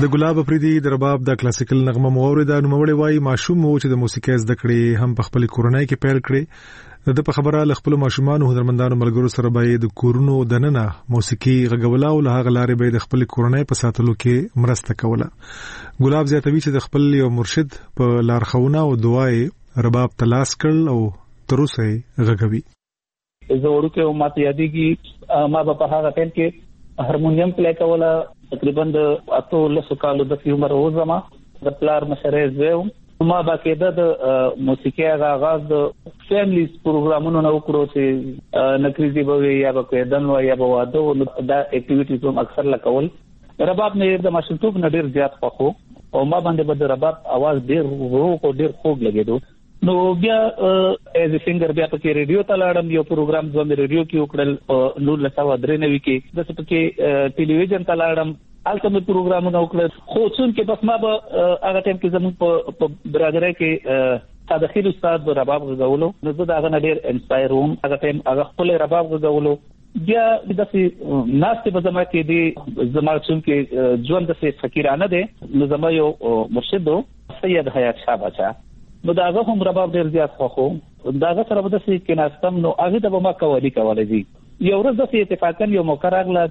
Speaker 3: د ګلاب افریدي د رباب د کلاسیکل نغمه موریده نوموړی وای ماشوم وو چې د موسیقي زده کړې هم په خپل کورنۍ کې پیل کړې د په خبره ل خپل ماشومان او هنرمندانو ملګرو سره به د کورونو دننه موسیقي غږولا او له هغه لارې به د خپل کورنۍ په ساتلو کې مرسته کوله. ګلاب زیاتوي چې د خپل یو مرشد په لارښوونه او دعای رباب تلاش کړ او تر اوسه غږوي.
Speaker 4: زه ورته ماته یادېږي ما په هغه ټیم کې هارمونیم پلی کوله تقریبا د اته لسو کالو د عمر و زما د پلار مشرې زوم ما باقاعده د موسیقي آغاز د فیملی پروګرامونو نو کړو چې نکریزي به یا به کېدن و یا به واده دا اکټیویټیز هم اکثر لکول. رباب مې د ماشومتوب نه ډیر زیات خوښو او ما باندې به د رباب आवाज ډیر ورو او ډیر خوږ لګیدو. نو بیا ایز ا سنگر بیا پکې ریډیو ته لاړم یو پروګرام ځم ریډیو کې وکړل نور لسا درې نوي کې د څه پکې ټلویزیون ته لاړم الته مې پروګرامونه وکړل خو څون کې بس ما به هغه ټیم کې زموږ په برادرۍ کې صادقین استاد رباب غوولو نو زه دا غن ډیر انسپایر وم هغه ټیم هغه خپل رباب غوولو بیا د څه ناست په زما کې دی زما څون کې ژوند د فقیرانه دی نو زما یو مرشد سید حیات شاه بچا نو داغه هم رباب ډیر زیات خوښو داغه سره به د څه کې ناستم نو هغه د ما کوالي کوله دي یو ورځ د څه اتفاقا یو موقع راغله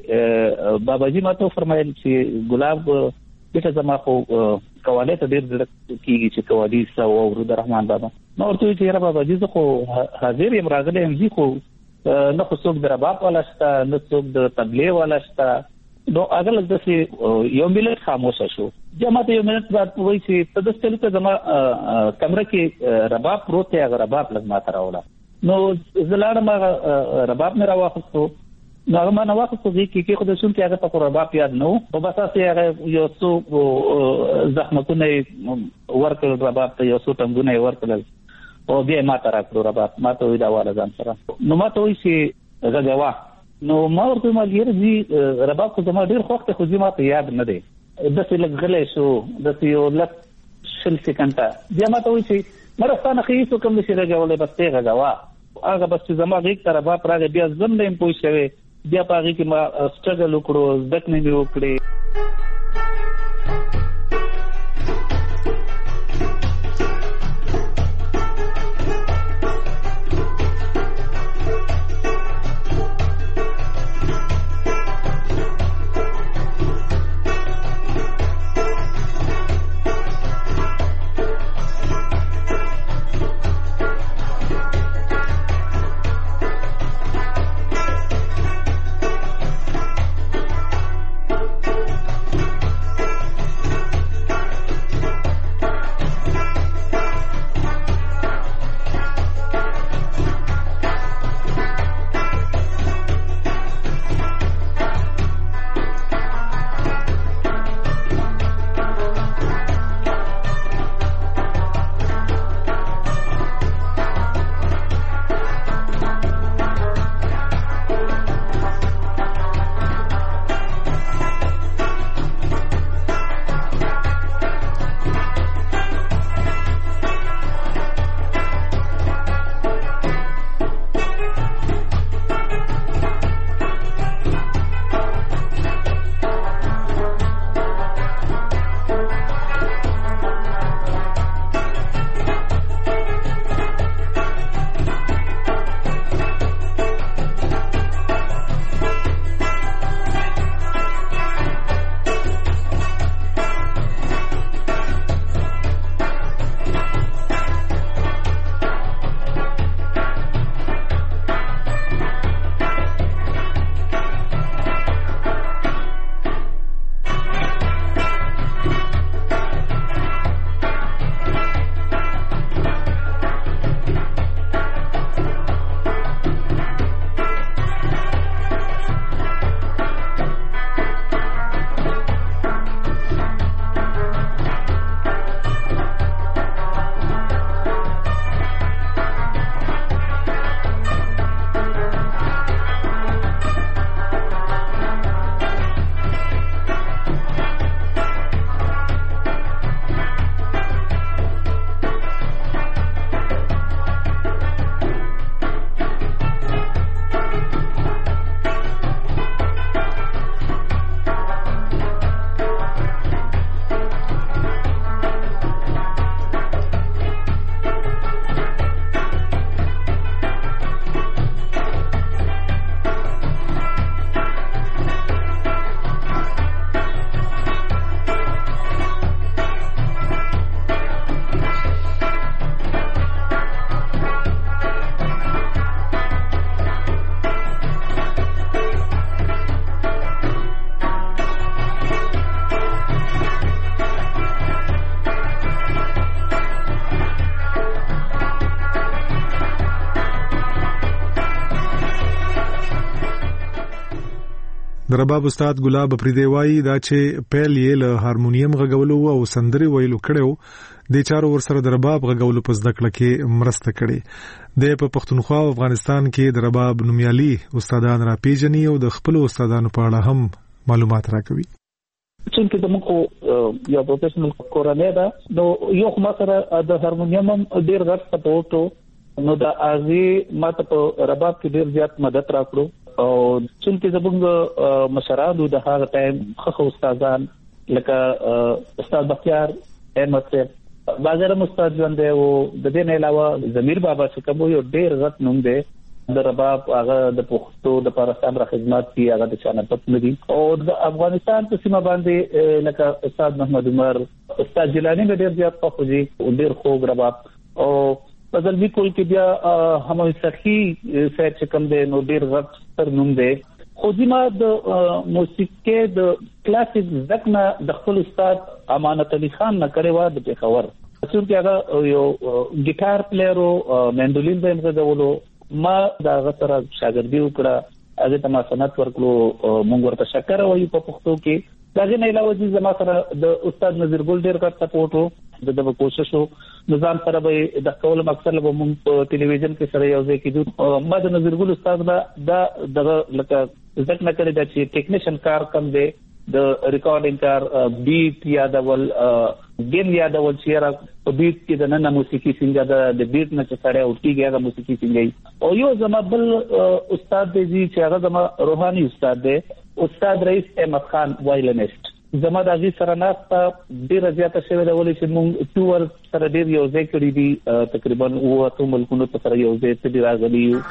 Speaker 4: چې باباجي ماته فرمایل چې ګلاب دغه زما خو کوالي ته ډیر ډیر کیږي چې کوالي سو او ورود رحمان بابا نو ورته چې را باباجي زه خو حاضر یم راغله هم زی خو نه خو څوک د رباب ولا شته نه څوک د تبلیغ ولا شته نو اگر د څه یو ملت خاموش شو جماعت یو ملت بعد وایي چې په داستلو کې زما کمره کې رباب پروت دی هغه رباب لږ ما تراوله نو زلاړه ما رباب مې راوخستو نو هغه ما نه واخستو چې کې خو د شون کې هغه په رباب یاد نو په باسه هغه یو څو زخمتونه ورکړل رباب ته یو څو ټنګونه ورکړل او بیا ما ترا کړو رباب ما ته وی دا والا ځان سره نو ما ته وی چې غږوا نو ما ورته ما لري رباب خو زما ډیر خوښ ته خو زما ته یاد نه دی د څه لګلې شو د څه یو لک شل سکندې بیا ما ته وی چې مرستانه خېسو کوم شي راغولې بس ته غوا هغه بس زما غیږ تر رباب راغی بیا زم نه پوه شوی بیا پاږي کې ما سټرګل وکړو ځکه نه وکړې
Speaker 3: د رباب استاد ګلاب افریدی وایي دا چې پیل یې له هارمونیم غږولو او سندري ویلو کړو د چارو ورسره د رباب غږولو په زده کړه کې مرسته کړې د په پښتونخوا او افغانستان کې د رباب نومیالي استادان را پیژني او د خپل استادانو په اړه هم معلومات راکوي.
Speaker 4: چې د موږ یو پروفیشنل کورنۍ ده نو یو خو سره د هارمونیم ډیر غټ سپورټ نو د ازي ماته په رباب کې ډیر زیات مدد راکړو او چې زموږ مشرانو د هغه ټایم خو استادان لکه استاد بختیار احمد صاحب بازار استاد ژوند دی او د دې نه علاوه ضمیر بابا چې کوم یو ډیر غټ نوم دی د رباب هغه د پښتو د پاکستان را خدمات کی هغه د چانه پت ندي او د افغانستان په سیمه باندې لکه استاد محمد عمر استاد جیلانی ډیر زیات خوږي او ډیر خوږ رباب او بدل وی کول کې بیا هم سخی سید چې کوم دی نو ډیر غټ تر نوم دی خو ځما د موسیقي د کلاسیک زکنا د خپل استاد امانت علي خان نه کړی و د پیښور چې هغه یو ګیټار پلیئر او مندولین به موږ ما دا غتره شاګردي وکړه هغه ته ما سنت ورکړو مونږ ورته شکر وایو په پښتو کې داغه نه علاوه چې زما سره د استاد نذیر ګل ډیر کار سپورټ وو د کوشش نظام سره به د کول مقصد له مونږ په ټلویزیون کې سره یو ځای کېدو ما د نذیر ګل استاد دا دغه لکه ځکه نه کړی دا چې ټیکنیشن کار کم دی د ریکارډینګ کار بیټ یادول ګیم یادول چې را په بیټ کې د نن موسیقي څنګه د بیټ نه چې سره اوټیږي هغه موسیقي څنګه او یو زما بل استاد دی چې هغه زما روحاني استاد دی استاد رئیس احمد خان وایلنست زما د غي سره ناسته ډیره زیاته شوی دا ولې چې موږ ټور سره ډیر یو ځای کړی دي تقریبا اوه ملکونو سره یو ځای ته راغلی یو.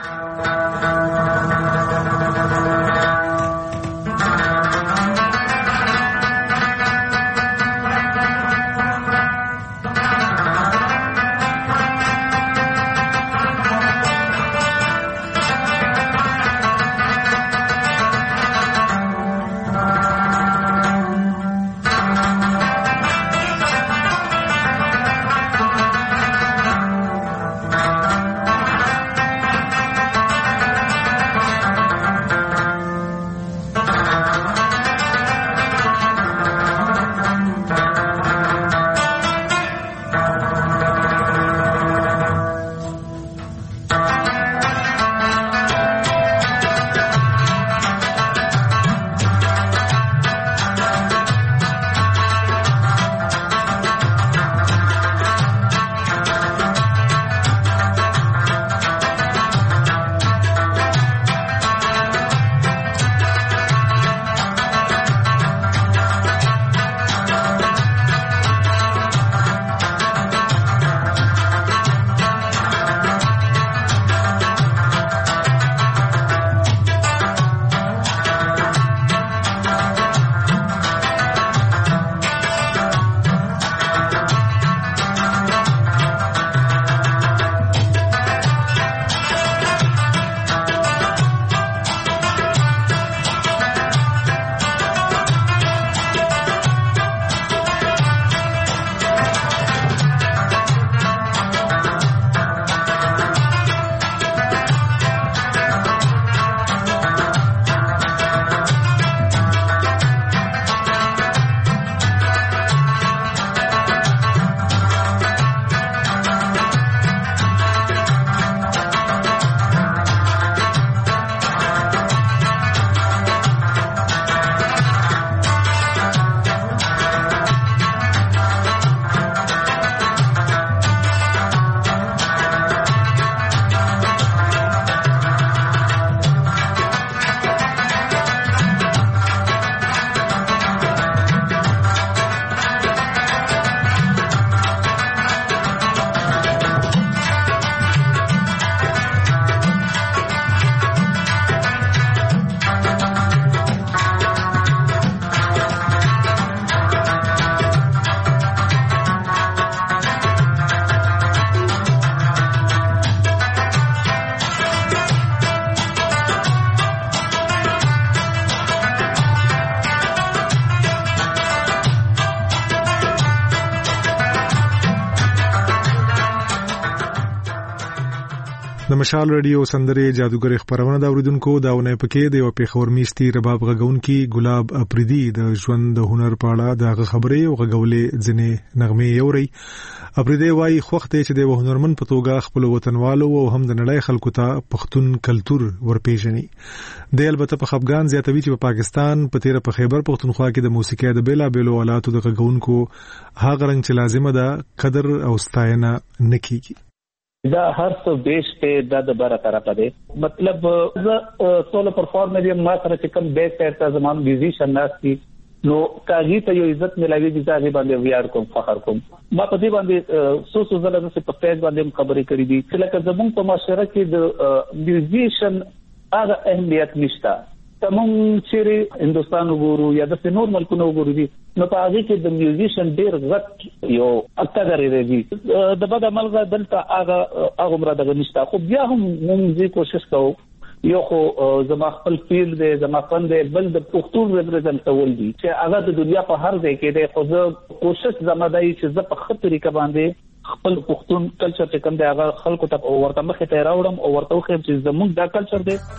Speaker 3: د مشال رادیو سندره جادوګر خبرونه دا اوریدونکو داونه پکې د یو پیښور میشتي رباب غږونکي ګلاب اپریدي د ژوند د هنر په اړه د خبرې او غږولې ځنې نغمه یوري. اپریدي وايي خوخته چې د هنرمن په توګه خپل وطنوالو او هم د نړۍ خلکو ته پښتون کلچر ورپېژني. د البته په افغان زیاتوي چې په پاکستان په تیر په خیبر پښتونخوا کې د موسیقي د بیلا بیلو آلاتو د غږونکو هغه رنګ چې لازمه ده قدر او ستاینه نکېږي.
Speaker 4: دا هر څه بیس ته د دبره طرف دی مطلب زه سولو پرفارمر یم ما سره چې کوم بیس ته زمون میوزیشن ناشتي نو کاږي ته یو عزت ملایوي چې ځای باندې ویار کوم فخر کوم ما په دې باندې سو سو زله چې په پیج باندې خبرې کړې دي چې لکه زمون په معاشره کې د میوزیشن هغه اهمیت نشته تمام چې هندستان وګورو یا د نور ملکونو وګورو دي نو په هغه کې د میوزیشن ډېر غټ یو اکثر لري د بد عمل غا دلته هغه هغه مراد غنښت خو بیا هم موږ کوشش کوو یو خو زما خپل فیلډ دی زما فن دی بل د پښتون ریپرزنټ کول دي چې هغه د دنیا په هر ځای کې دی خو زه کوشش زما دی چې زه په خپل طریقه باندې خپل پښتون کلچر چې کوم دی هغه خلکو ته ورته مخې ته راوړم او ورته وخم چې زموږ دا کلچر دی.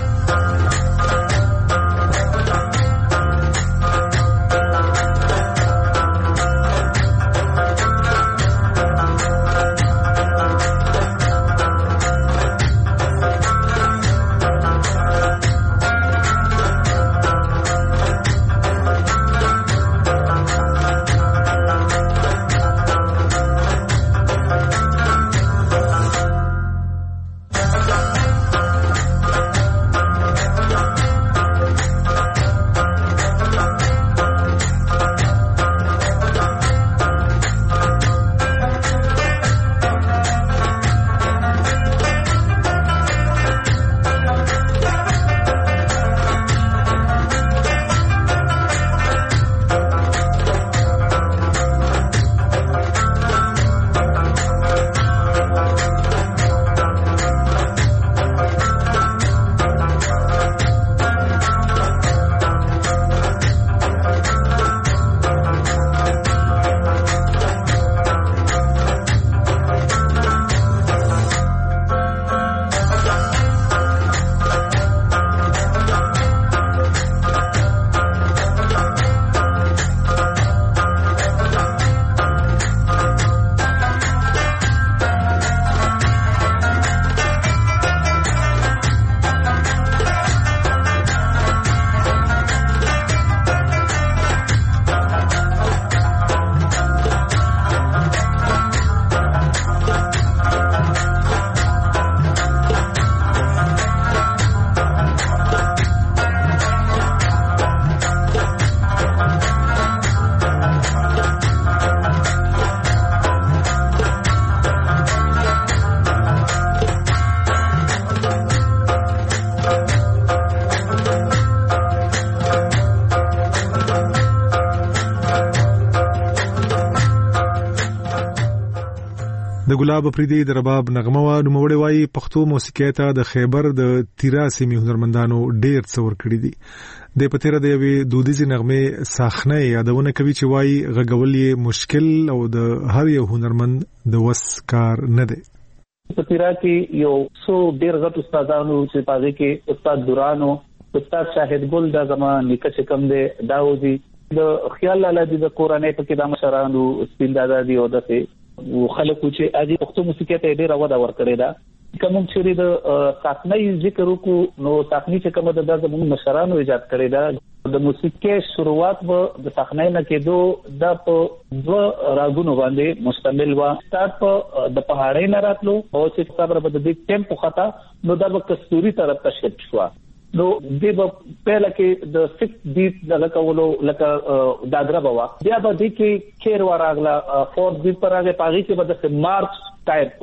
Speaker 3: د ګلاب افریدي د رباب نغمه وا نوموړی وايي پښتو موسیقي ته د خیبر د تیرا سیمې هنرمندانو ډېر څور کړی دي. د پتیره د یوې دودیزې نغمه ساخنه یادونه کوي چې وايي غږول یې مشکل او د هر یو هنرمند د وس کار نه دی.
Speaker 4: پتیرا کې یو څو ډېر غټ استادانو چې پاره کې استاد دورانو استاد شاهد ګل د زمان نکڅ کم دی داوودي د خیال لاله د قرآنی په کې د مشرانو سپین دادا دی او دته خلکو چې اجي پښتو موسیقي ته ډېر ودا ورکړی دا کوم چې د ساخنۍ ذکر وکړو نو ساخنۍ چې کومه د زموږ مشرانو ایجاد کړی دا د موسیقي شروعات و د ساخنۍ نه کېدو د په دو راګونو باندې مشتمل و سٹارټ په د پهاړۍ نه راتلو او چې صبر په د ټیمپو خطا نو د کستوري طرف ته شفت شو نو د پهلا کې د سکس بیټ د لکولو لکه دادرا بوا بیا به د کې خیر وراغلا فور بیټ پر هغه پاږي چې به د مارچ ټایپ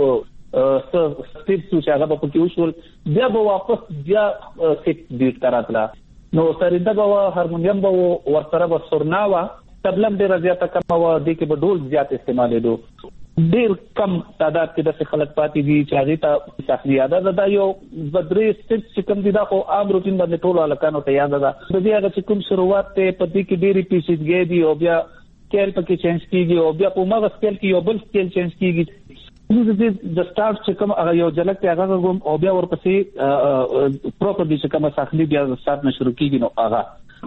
Speaker 4: سټیپ چې هغه په کې وشول بیا به واپس بیا سکس بیټ تراتلا نو سرنده بوا هارمونیم بوا ورسره به سرناوا تبلم ډیر زیاته کم و د کې به ډول زیات استعمالېدو ډیر کم تعداد کې د خلک پاتې دي چې هغه ته تخلیه ده دا یو بدري سټیپ چې کوم دي دا خو عام روټین باندې ټول الکانو ته یاد ده د دې هغه چې کوم شروعات ته پدې کې ډېری پیچیدګي دي او بیا سکیل پکې چینج کیږي او بیا په مغه سکیل کې یو بل سکیل چینج کیږي د سٹارټ چې کوم هغه یو جلک ته هغه کوم او بیا ورپسې پروپرلی چې کوم ساخلی بیا سٹارټ نه شروع کیږي نو هغه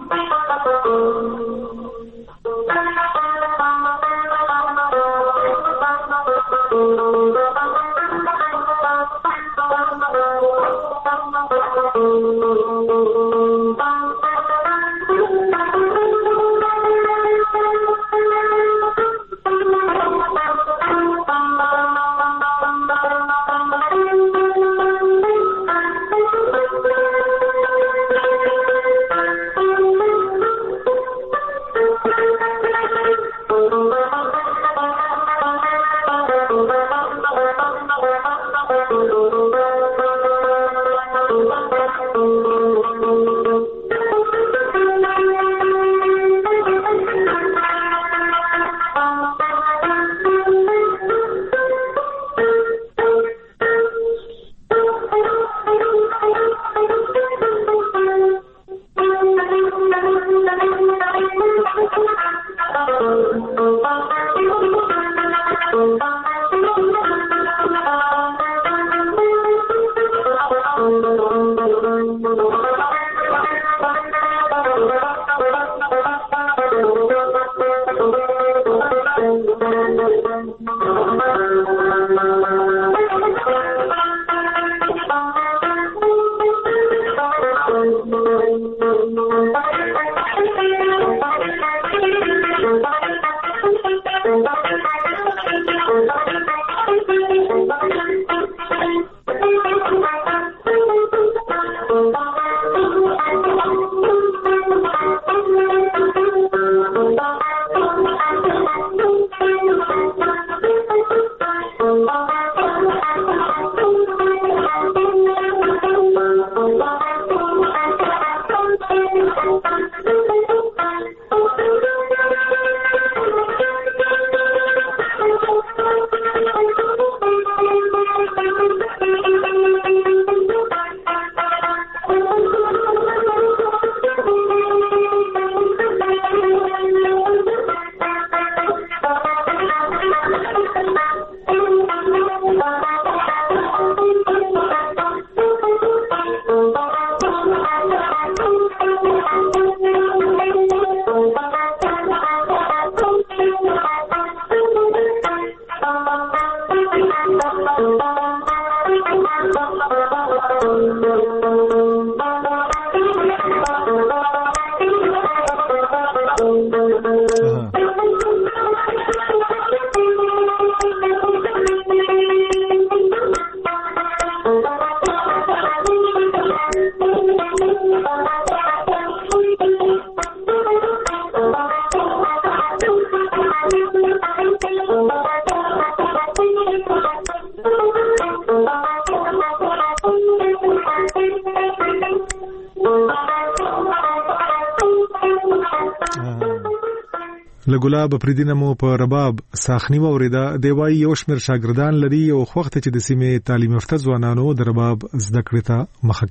Speaker 3: لګلاب پردینه مو په رباب ساخنی وریدا دی وای یو شمیر شاګردان لري او وخت چې د سیمې تعلیم یافته ځوانانو د رباب زده کړې ته مخه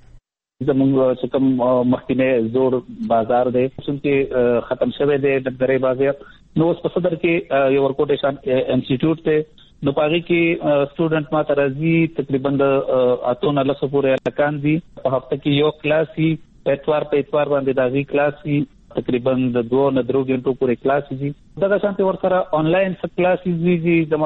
Speaker 3: کړي
Speaker 4: زموږ چې کوم مخکینه زور بازار دی چې ختم شوه دی د درې بازار نو په صدر کې یو ورکوټیشن انسټیټیوټ ته نو پاره کې سټوډنټ ما ترازی تقریبا اته نه لسو پورې لکان دي په هفته کې یو کلاس ای اتوار په اتوار باندې دا وی کلاس ای تقریبا د دوه نه درو غنټو پورې کلاس دي دا شانتي ورسره آنلاین څه کلاسز دي د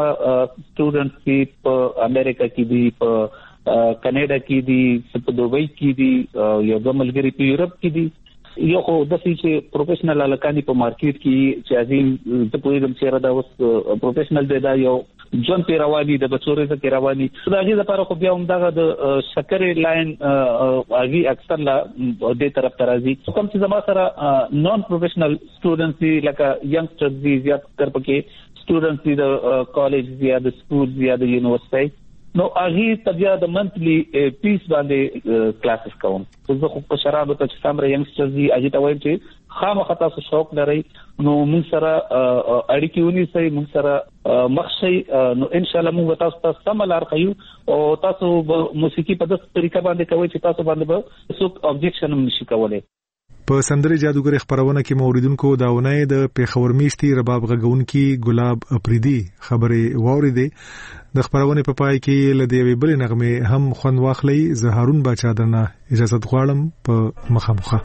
Speaker 4: سټوډنټس په امریکا کې دي په کینیډا کې دي په دوبۍ کې دي یو د ملګری په یورپ کې دي یو خو د چې پروفیشنل الکانی په مارکیټ کې چې ازین د پوهیدم چې را دا اوس پروفیشنل دی دا یو جون پیروانی د بچوري څخه پیروانی دا غي لپاره خو بیا هم دا د شکرې لاین اغي اکثر لا د طرف ترازی کوم چې زما سره نون پروفیشنل سټوډنټس دي لکه ینګسټرز دي زیات تر پکې سټوډنټس دي د کالج یا د سکول یا د یونیورسيټي نو اغي تبیا د منثلی پیس باندې کلاسز کوم زه خو په شرابو ته چې سمره ینګسټرز دي اجي ته وایم چې خامخا تاسو شوق لرئ نو موږ سره اړیکې ونیسئ موږ سره مخشي نو ان شاء الله موږ تاسو ته سملار خيو او تاسو موسیقي په داسې طریقه باندې کوي چې تاسو باندې به څوک ابجیکشن نشي کولای
Speaker 3: په سندره جادوګر خبرونه کې موریدونکو داونه د پیښور میشتي رباب غږونکي ګلاب اپریدي خبره واوریده د خبرونه په پای کې لدی وی بل نغمه هم خوند واخلي زه هارون باچا درنه اجازه غواړم په مخامخه.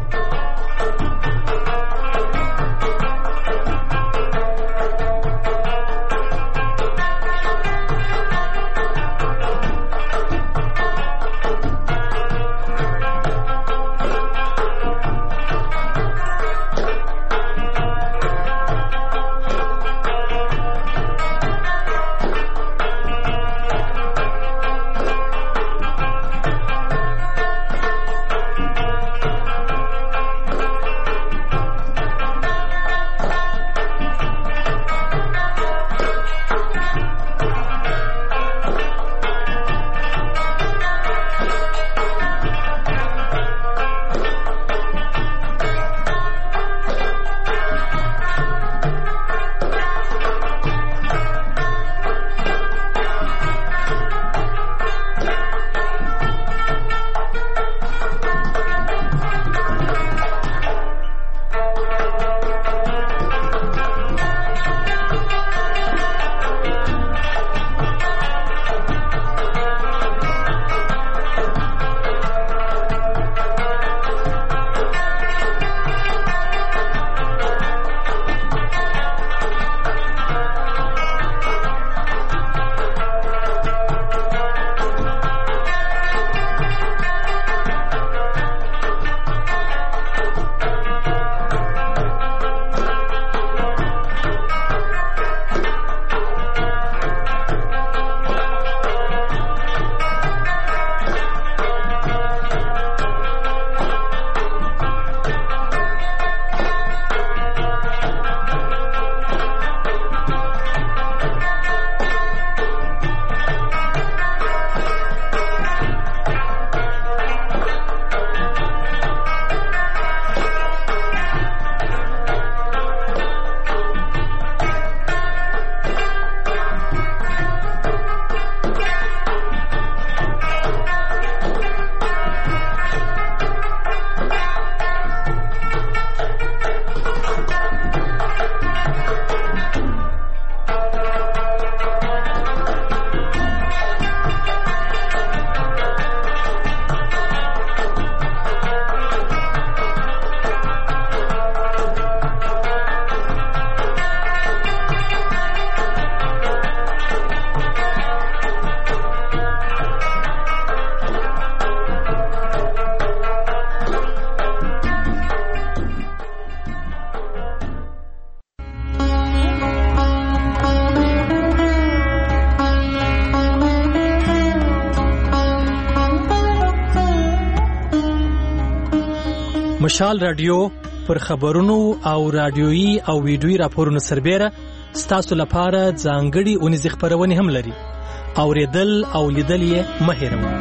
Speaker 5: مشال رادیو پر خبرونو او رادیويي او ویډیويي راپورونو سربېره ستاسو لپاره ځانګړي اونیز خبرونه هم لري. اوریدل او لیدل یې مه هېروئ.